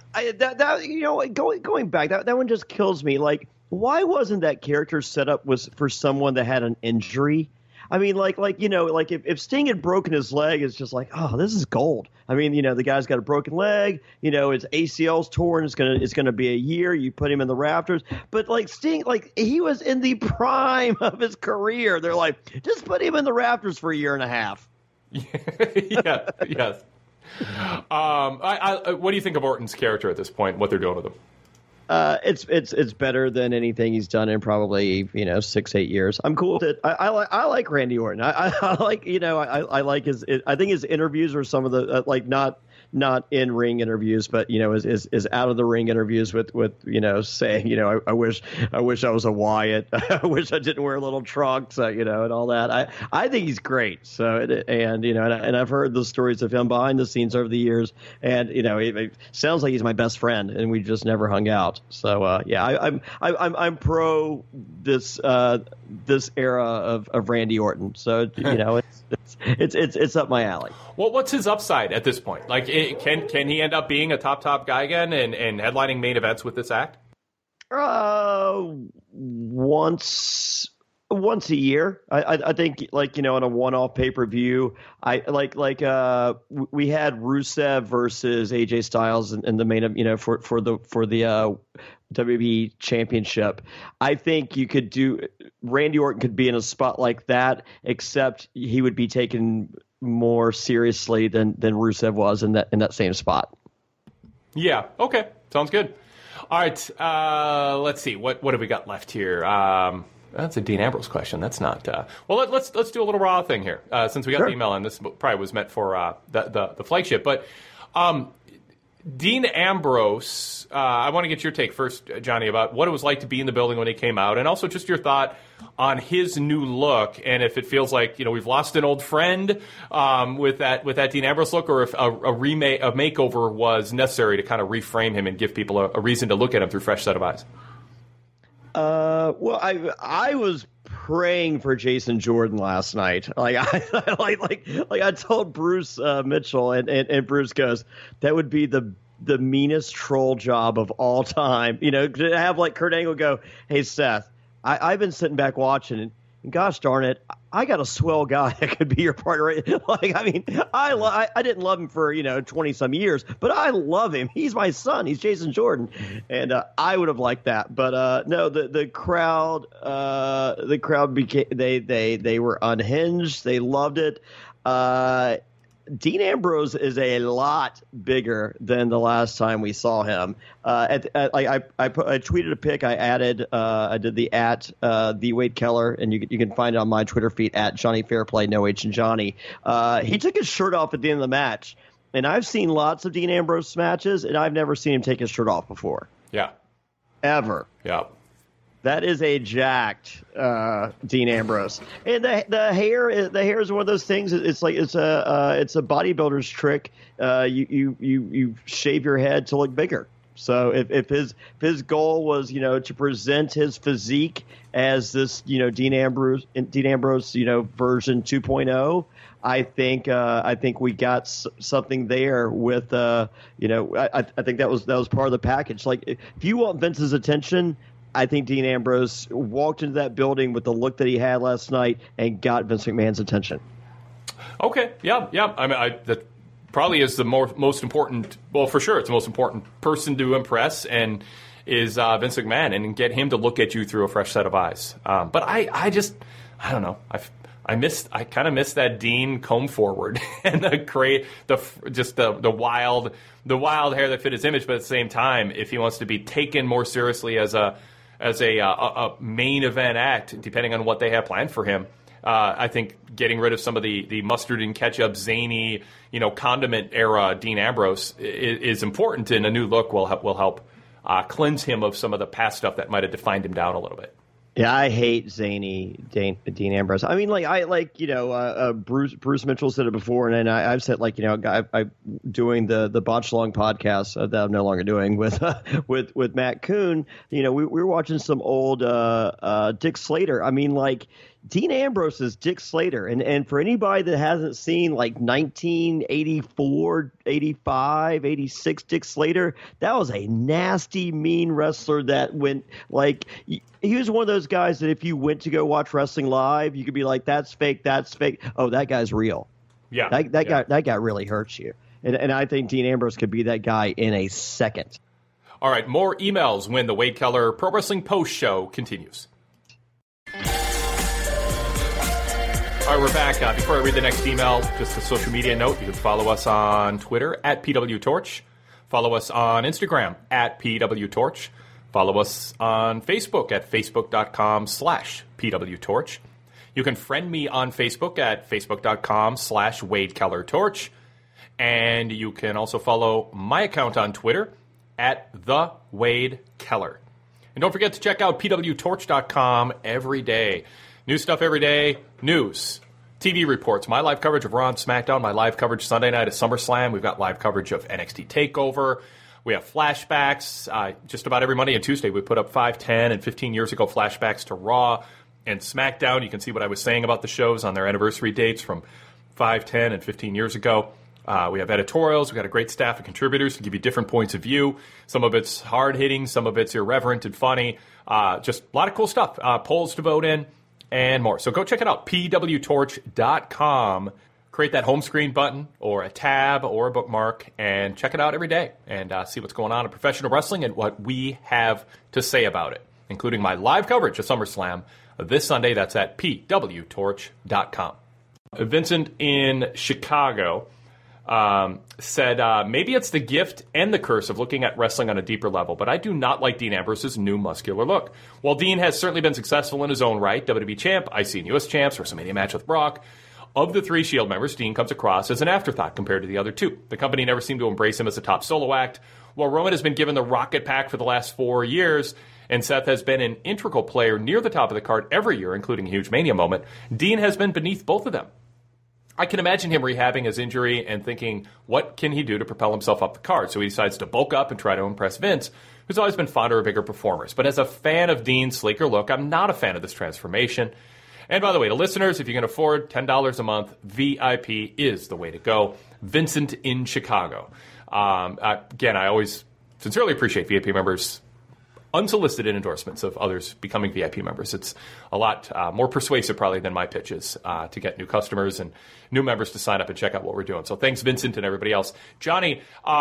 Going back, that one just kills me. Like, why wasn't that character set up for someone that had an injury? I mean, if Sting had broken his leg, it's just like, oh, this is gold. I mean, the guy's got a broken leg. His ACL's torn. It's gonna be a year. You put him in the rafters. But Sting, he was in the prime of his career. They're like, just put him in the rafters for a year and a half. Yeah. Yes. What do you think of Orton's character at this point? What they're doing with him? It's better than anything he's done in probably 6-8 years. I'm cool with it. I like Randy Orton. I like I like his. I think his interviews are some of the not in ring interviews, but is out of the ring interviews with saying I wish I was a Wyatt. I wish I didn't wear little trunks, and all that. I think he's great. So and I've heard the stories of him behind the scenes over the years, and it sounds like he's my best friend, and we just never hung out. So I'm pro this era of Randy Orton. So it's up my alley. Well, what's his upside at this point? Like, can he end up being a top guy again and headlining main events with this act? Once a year, I think, on a one-off pay-per-view. We had Rusev versus AJ Styles in the main, for the WWE Championship. I think you could do. Randy Orton could be in a spot like that, except he would be taken more seriously than Rusev was in that same spot. Yeah. Okay. Sounds good. All right. Let's see. What have we got left here? That's a Dean Ambrose question. That's not. Well, let's do a little Raw thing here, since we got the email, and this probably was meant for the flagship. But Dean Ambrose, I want to get your take first, Johnny, about what it was like to be in the building when he came out, and also just your thought on his new look, and if it feels like we've lost an old friend with that Dean Ambrose look, or if a makeover was necessary to kind of reframe him and give people a reason to look at him through a fresh set of eyes. Well, I was praying for Jason Jordan last night. Like I told Bruce Mitchell, and Bruce goes, that would be the meanest troll job of all time. To have like Kurt Angle go, hey Seth, I've been sitting back watching, and gosh darn it, I got a swell guy that could be your partner. Like, I mean, I didn't love him for 20 some years, but I love him. He's my son. He's Jason Jordan, and I would have liked that. But no, the crowd became they were unhinged. They loved it. Dean Ambrose is a lot bigger than the last time we saw him. I tweeted a pic. I added. I did the Wade Keller, and you can find it on my Twitter feed at Johnny Fairplay, no H and Johnny. He took his shirt off at the end of the match, and I've seen lots of Dean Ambrose matches, and I've never seen him take his shirt off before. Yeah, ever. Yeah. That is a jacked Dean Ambrose, and the hair is one of those things. It's like it's a bodybuilder's trick. You shave your head to look bigger. So if his goal was to present his physique as this Dean Ambrose version 2.0, I think we got something there with I think that was part of the package. Like if you want Vince's attention, I think Dean Ambrose walked into that building with the look that he had last night and got Vince McMahon's attention. Okay, yeah. I mean, that probably is the most important. Well, for sure, it's the most important person to impress, and is Vince McMahon, and get him to look at you through a fresh set of eyes. But I don't know. I kind of miss that Dean comb forward and the wild hair that fit his image. But at the same time, if he wants to be taken more seriously as a main event act, depending on what they have planned for him, I think getting rid of some of the mustard and ketchup, zany, condiment era Dean Ambrose is important, and a new look will help cleanse him of some of the past stuff that might have defined him down a little bit. Yeah, I hate zany Dean Ambrose. I mean, Bruce Mitchell said it before, and then I've said I doing the Botch Long podcast that I'm no longer doing with Matt Kuhn. We were watching some old Dick Slater. I mean, Dean Ambrose is Dick Slater, and for anybody that hasn't seen 1984, 85, 86 Dick Slater, that was a nasty, mean wrestler that went he was one of those guys that if you went to go watch wrestling live, you could be like, that's fake. Oh, that guy's real. Yeah, that guy really hurts you, and I think Dean Ambrose could be that guy in a second. All right, more emails when the Wade Keller Pro Wrestling Post Show continues. All right, we're back. Before I read the next email, just a social media note. You can follow us on Twitter at PWTorch. Follow us on Instagram at PWTorch. Follow us on Facebook at facebook.com/PWTorch. You can friend me on Facebook at facebook.com/WadeKellerTorch. And you can also follow my account on Twitter at TheWadeKeller. And don't forget to check out PWTorch.com every day. New stuff every day. News, TV reports, my live coverage of Raw and SmackDown, my live coverage Sunday night at SummerSlam. We've got live coverage of NXT TakeOver. We have flashbacks. Just about every Monday and Tuesday, we put up 5, 10, and 15 years ago flashbacks to Raw and SmackDown. You can see what I was saying about the shows on their anniversary dates from 5, 10, and 15 years ago. We have editorials. We've got a great staff of contributors to give you different points of view. Some of it's hard-hitting. Some of it's irreverent and funny. Just a lot of cool stuff. Polls to vote in and more. So go check it out, pwtorch.com. Create that home screen button or a tab or a bookmark and check it out every day and see what's going on in professional wrestling and what we have to say about it, including my live coverage of SummerSlam this Sunday. That's at pwtorch.com. Vincent in Chicago said, maybe it's the gift and the curse of looking at wrestling on a deeper level, but I do not like Dean Ambrose's new muscular look. While Dean has certainly been successful in his own right, WWE champ, IC and US champs, WrestleMania match with Brock, Of the 3 Shield members, Dean comes across as an afterthought compared to the other 2. The company never seemed to embrace him as a top solo act. While Roman has been given the Rocket Pack for the last 4 years, and Seth has been an integral player near the top of the card every year, including a huge Mania moment, Dean has been beneath both of them. I can imagine him rehabbing his injury and thinking, what can he do to propel himself up the card? So he decides to bulk up and try to impress Vince, who's always been fonder of bigger performers. But as a fan of Dean's sleeker look, I'm not a fan of this transformation. And by the way, to listeners, if you can afford $10 a month, VIP is the way to go. Vincent in Chicago. Again, I always sincerely appreciate VIP members' unsolicited endorsements of others becoming VIP members. It's a lot more persuasive probably than my pitches to get new customers and new members to sign up and check out what we're doing. So thanks, Vincent, and everybody else. Johnny,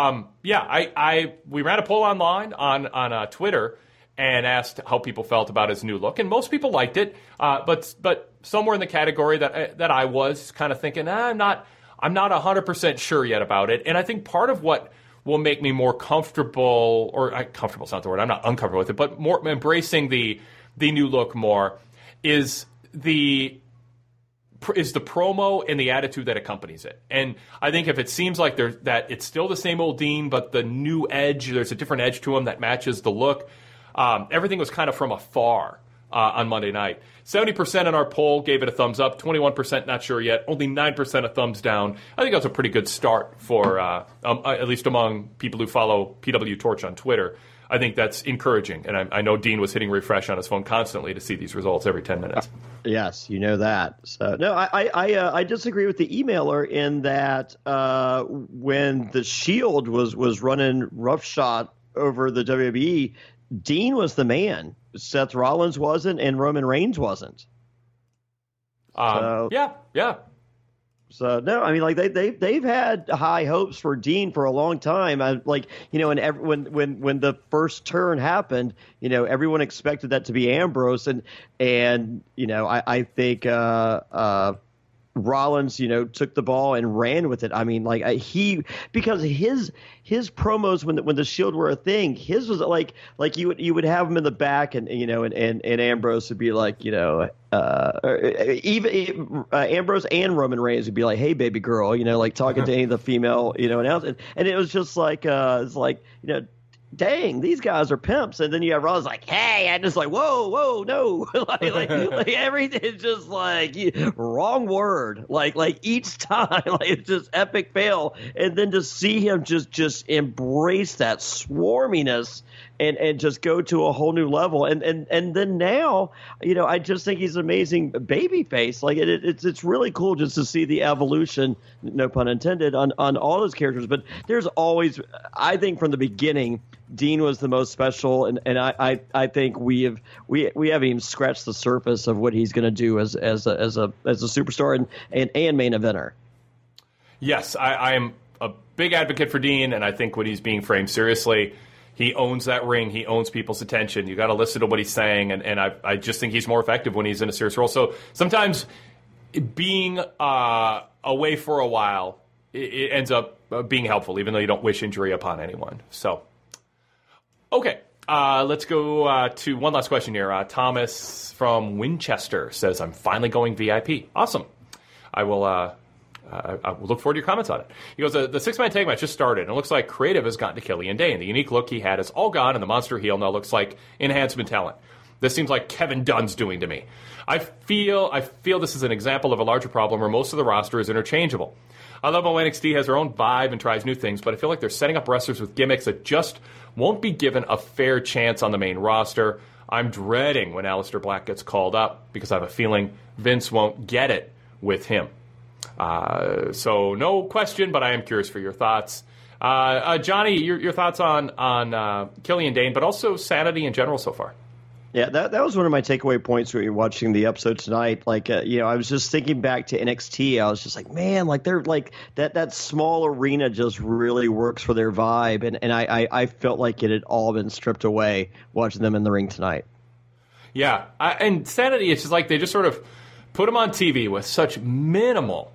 we ran a poll online on Twitter and asked how people felt about his new look, and most people liked it. But somewhere in the category that I was kind of thinking, I'm not 100% sure yet about it. And I think part of what will make me more comfortable, comfortable is not the word, I'm not uncomfortable with it, but more embracing the new look more is the promo and the attitude that accompanies it. And I think if it seems like that it's still the same old Dean, but the new edge, there's a different edge to him that matches the look. Everything was kind of from afar on Monday night. 70% in our poll gave it a thumbs up, 21% not sure yet, only 9% a thumbs down. I think that's a pretty good start for, at least among people who follow PW Torch on Twitter. I think that's encouraging, and I know Dean was hitting refresh on his phone constantly to see these results every 10 minutes. Yes, you know that. So no, I disagree with the emailer in that when the Shield was running roughshod over the WWE, Dean was the man. Seth Rollins wasn't, and Roman Reigns wasn't. Yeah. So no, I mean, like they've had high hopes for Dean for a long time. And when the first turn happened, everyone expected that to be Ambrose, and I think Rollins, took the ball and ran with it. I mean, because his promos when the Shield were a thing, his was like you would have him in the back, and Ambrose would be like, even Ambrose and Roman Reigns would be like, "Hey, baby girl," talking to any of the female, announcers, and it was just like, dang, these guys are pimps. And then you have Rollins like, hey, and it's like, whoa, no. like everything is just like wrong word. Like each time, it's just epic fail. And then to see him just embrace that swarminess and just go to a whole new level. And then now, I just think he's an amazing baby face. Like it's really cool just to see the evolution, no pun intended, on all those characters. But there's always, I think from the beginning, Dean was the most special, and I think we haven't even scratched the surface of what he's going to do as a superstar and main eventer. Yes, I am a big advocate for Dean, and I think when he's being framed seriously, he owns that ring. He owns people's attention. You got to listen to what he's saying, and I just think he's more effective when he's in a serious role. So sometimes being away for a while, it ends up being helpful, even though you don't wish injury upon anyone. So. Okay, let's go to one last question here. Thomas from Winchester says, I'm finally going VIP. Awesome. I will look forward to your comments on it. He goes, the six-man tag match just started, and it looks like creative has gotten to Killian Dane. The unique look he had is all gone, and the monster heel now looks like enhancement talent. This seems like Kevin Dunn's doing to me. I feel this is an example of a larger problem where most of the roster is interchangeable. I love how NXT has their own vibe and tries new things, but I feel like they're setting up wrestlers with gimmicks that just won't be given a fair chance on the main roster. I'm dreading when Aleister Black gets called up because I have a feeling Vince won't get it with him. So no question, but I am curious for your thoughts. Johnny, your thoughts on Killian Dane, but also Sanity in general so far. Yeah, that was one of my takeaway points when you're watching the episode tonight. I was just thinking back to NXT. I was just like, man, they're like that small arena just really works for their vibe. And I felt like it had all been stripped away watching them in the ring tonight. Yeah, and Sanity, it's just like they just sort of put them on TV with such minimal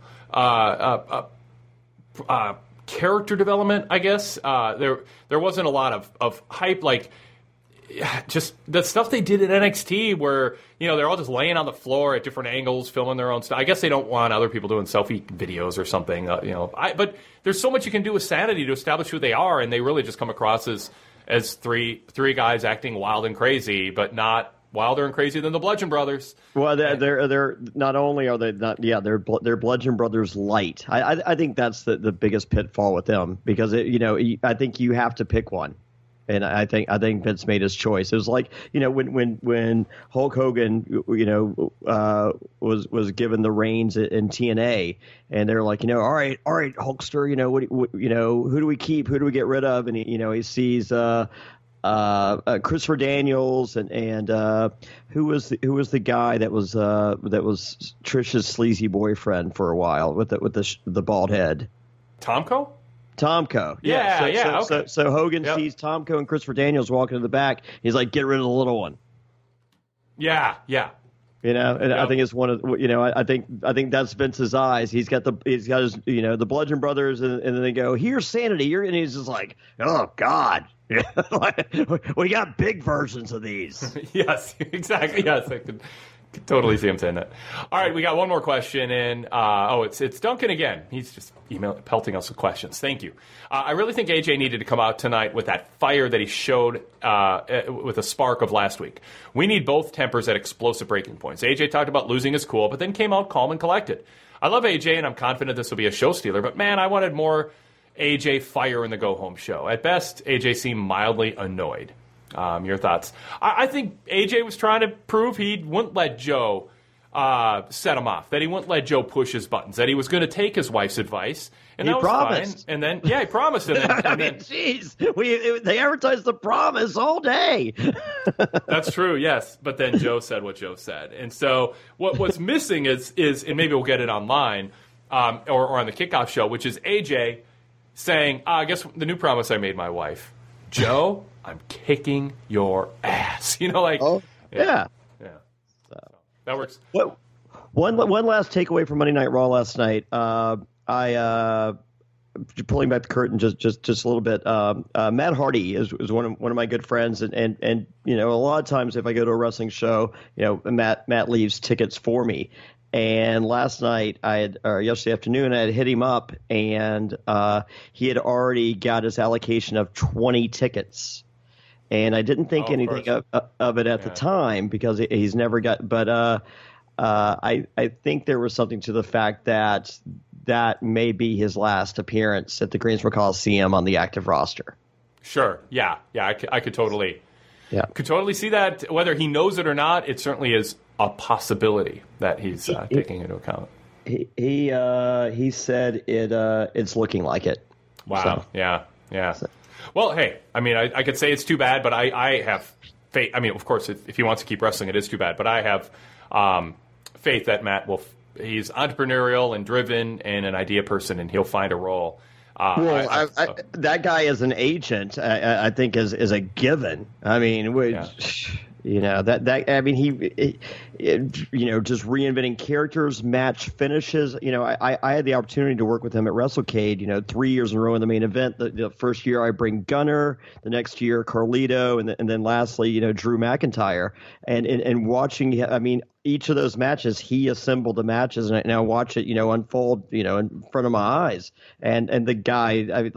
character development, I guess. There wasn't a lot of hype, just the stuff they did at NXT where, they're all just laying on the floor at different angles, filming their own stuff. I guess they don't want other people doing selfie videos or something, but there's so much you can do with Sanity to establish who they are, and they really just come across as three guys acting wild and crazy, but not wilder and crazier than the Bludgeon Brothers. Well, they're not only are they not, they're Bludgeon Brothers light. I think that's the biggest pitfall with them, because I think you have to pick one. And I think Vince made his choice. It was like, when Hulk Hogan, was given the reins in TNA, and they're like, all right, Hulkster, who do we keep? Who do we get rid of? And he sees Christopher Daniels and who was the guy that was Trish's sleazy boyfriend for a while with the bald head? Tomko. Yeah. Okay. So Hogan sees Tomko and Christopher Daniels walking to the back. He's like, get rid of the little one. Yeah. I think it's one of I think that's Vince's eyes. He's got his the Bludgeon Brothers, and then they go, here's Sanity, and he's just like, oh God. We got big versions of these. Yes, exactly. Yes, I could totally see him saying that. All right, we got one more question, and it's Duncan again. He's just pelting us with questions. Thank you. I really think AJ needed to come out tonight with that fire that he showed with a spark of last week. We need both tempers at explosive breaking points. AJ talked about losing his cool, but then came out calm and collected. I love AJ, and I'm confident this will be a show stealer, but man, I wanted more AJ fire in the go-home show. At best, AJ seemed mildly annoyed. Your thoughts? I think AJ was trying to prove he wouldn't let Joe set him off, that he wouldn't let Joe push his buttons, that he was going to take his wife's advice, and he that was promised. fine. And then, he promised. And then, jeez, they advertised the promise all day. That's true, yes. But then Joe said what Joe said, and so what's missing is, and maybe we'll get it online or on the kickoff show, which is AJ saying, I guess the new promise I made my wife, Joe, I'm kicking your ass. Yeah. So that works. One last takeaway from Monday Night Raw last night. I pulling back the curtain just a little bit. Matt Hardy is one of my good friends, and a lot of times if I go to a wrestling show, Matt leaves tickets for me. And last night, yesterday afternoon, I had hit him up, and he had already got his allocation of 20 tickets. And I didn't think anything of it at the time, because he's never got. But I think there was something to the fact that may be his last appearance at the Greensboro Coliseum on the active roster. Sure. Yeah. I could totally see that. Whether he knows it or not, it certainly is a possibility that he's taking into account. He said it's looking like it. Wow. So. Yeah. Well, hey, I mean, I could say it's too bad, but I have faith. I mean, of course, if he wants to keep wrestling, it is too bad. But I have faith that Matt he's entrepreneurial and driven and an idea person, and he'll find a role. That guy as an agent, I think, is a given. I mean, just reinventing characters, match finishes. I had the opportunity to work with him at WrestleCade, 3 years in a row in the main event. The first year I bring Gunner, the next year Carlito, and then lastly, Drew McIntyre. And watching, I mean, each of those matches, he assembled the matches, and I watch it, unfold, in front of my eyes. And the guy,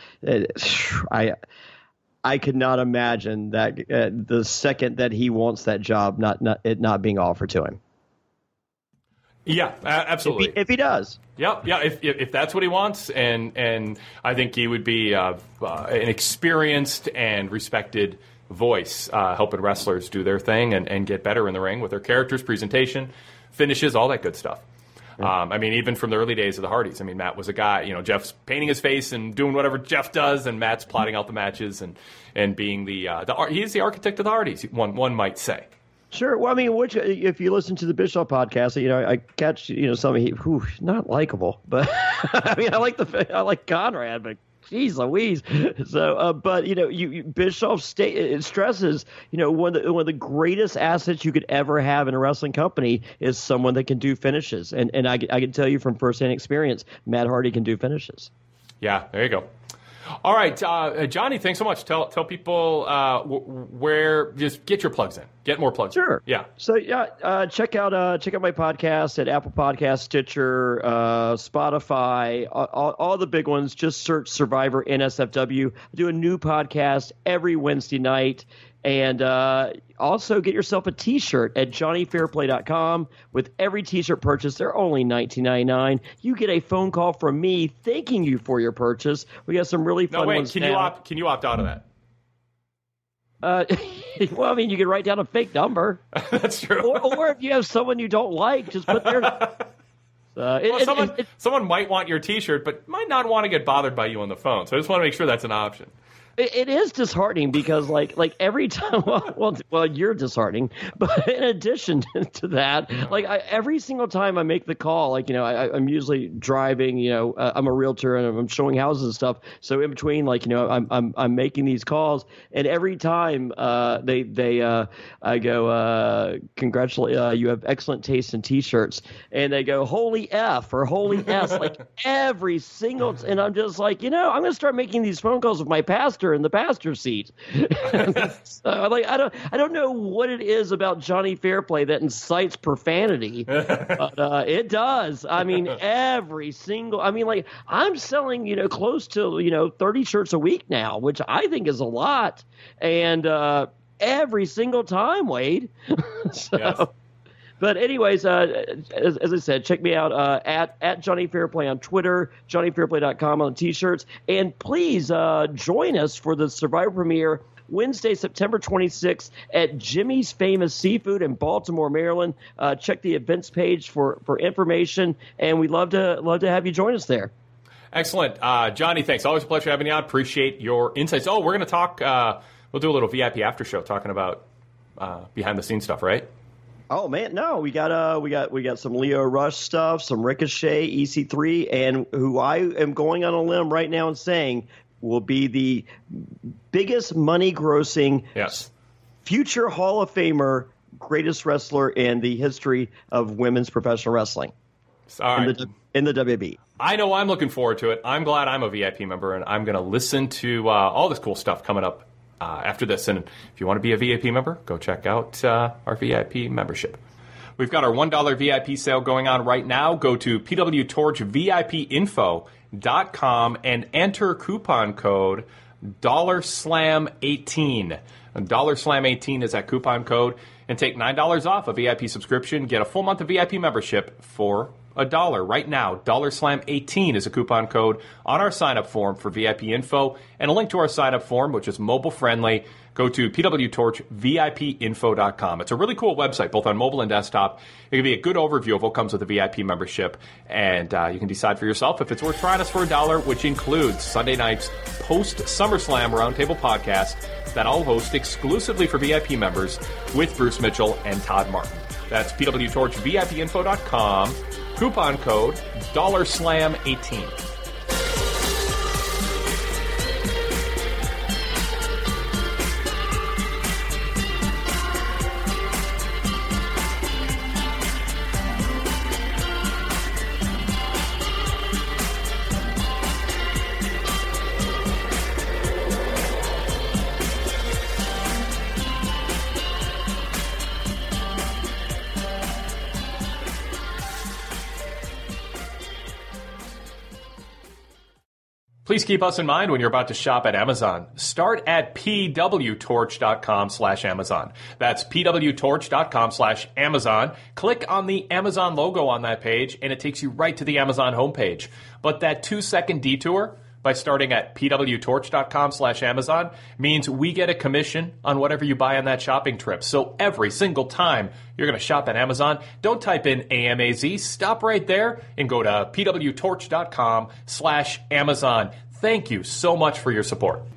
I could not imagine that the second that he wants that job, it not being offered to him. Yeah, absolutely. If he does. Yeah. If that's what he wants, and I think he would be an experienced and respected voice, helping wrestlers do their thing and get better in the ring with their characters, presentation, finishes, all that good stuff. I mean, even from the early days of the Hardys, I mean, Matt was a guy, Jeff's painting his face and doing whatever Jeff does, and Matt's plotting out the matches and being he's the architect of the Hardys, one might say. Sure. Well, I mean, if you listen to the Bischoff podcast, I catch, some not likable, but I mean, I like Conrad, but geez Louise. So, but Bischoff stresses, one of the greatest assets you could ever have in a wrestling company is someone that can do finishes, and I can tell you from firsthand experience, Matt Hardy can do finishes. Yeah, there you go. All right, Johnny, thanks so much. Tell people where, just get your plugs in. Get more plugs. Sure. Yeah. So check out my podcast at Apple Podcasts, Stitcher, Spotify, all the big ones. Just search Survivor NSFW. I do a new podcast every Wednesday night. And also get yourself a T-shirt at JohnnyFairplay.com. With every T-shirt purchase, they're only $19.99. You get a phone call from me thanking you for your purchase. We got some really fun ones now. Can you opt out of that? Well, I mean, you can write down a fake number. That's true. Or if you have someone you don't like, just put their... someone might want your T-shirt, but might not want to get bothered by you on the phone. So I just want to make sure that's an option. It is disheartening because, like every time, well, you're disheartening. But in addition to that, every single time I make the call, I'm usually driving. I'm a realtor and I'm showing houses and stuff. So in between, I'm making these calls, and every time I go, congratulate, you have excellent taste in T-shirts, and they go, holy F or holy S, every single, and I'm just like, I'm going to start making these phone calls with my pastor in the pastor seat. So, I don't know what it is about Johnny Fairplay that incites profanity, but it does. I mean, every single. I mean, I'm selling close to 30 shirts a week now, which I think is a lot, and every single time, Wade. So. Yes. But anyways, as I said, check me out at Johnny Fairplay on Twitter, JohnnyFairplay.com on T-shirts. And please join us for the Survivor premiere Wednesday, September 26th at Jimmy's Famous Seafood in Baltimore, Maryland. Check the events page for information, and we'd love to have you join us there. Excellent. Johnny, thanks. Always a pleasure having you on. Appreciate your insights. Oh, we're going to talk, we'll do a little VIP after show talking about behind-the-scenes stuff, right? Oh man, no, we got some Leo Rush stuff, some Ricochet, EC3, and who I am going on a limb right now and saying will be the biggest money grossing future Hall of Famer, greatest wrestler in the history of women's professional wrestling. All right. In the WB. I know I'm looking forward to it. I'm glad I'm a VIP member, and I'm going to listen to all this cool stuff coming up after this. And if you want to be a VIP member, go check out our VIP membership. We've got our $1 VIP sale going on right now. Go to pwtorchvipinfo.com and enter coupon code $SLAM18. $SLAM18 is that coupon code. And take $9 off a VIP subscription. Get a full month of VIP membership for $1 right now. $SLAM18 is a coupon code on our sign-up form for VIP info, and a link to our sign-up form, which is mobile-friendly. Go to pwtorchvipinfo.com. It's a really cool website, both on mobile and desktop. It can be a good overview of what comes with a VIP membership, and you can decide for yourself if it's worth trying us for $1, which includes Sunday night's post-SummerSlam Roundtable podcast that I'll host exclusively for VIP members with Bruce Mitchell and Todd Martin. That's pwtorchvipinfo.com. Coupon code $SLAM18. Please keep us in mind when you're about to shop at Amazon. Start at pwtorch.com/Amazon. That's pwtorch.com/Amazon. Click on the Amazon logo on that page, and it takes you right to the Amazon homepage. But that 2-second detour by starting at pwtorch.com/Amazon means we get a commission on whatever you buy on that shopping trip. So every single time you're going to shop at Amazon, don't type in AMAZ. Stop right there and go to pwtorch.com/Amazon. Thank you so much for your support.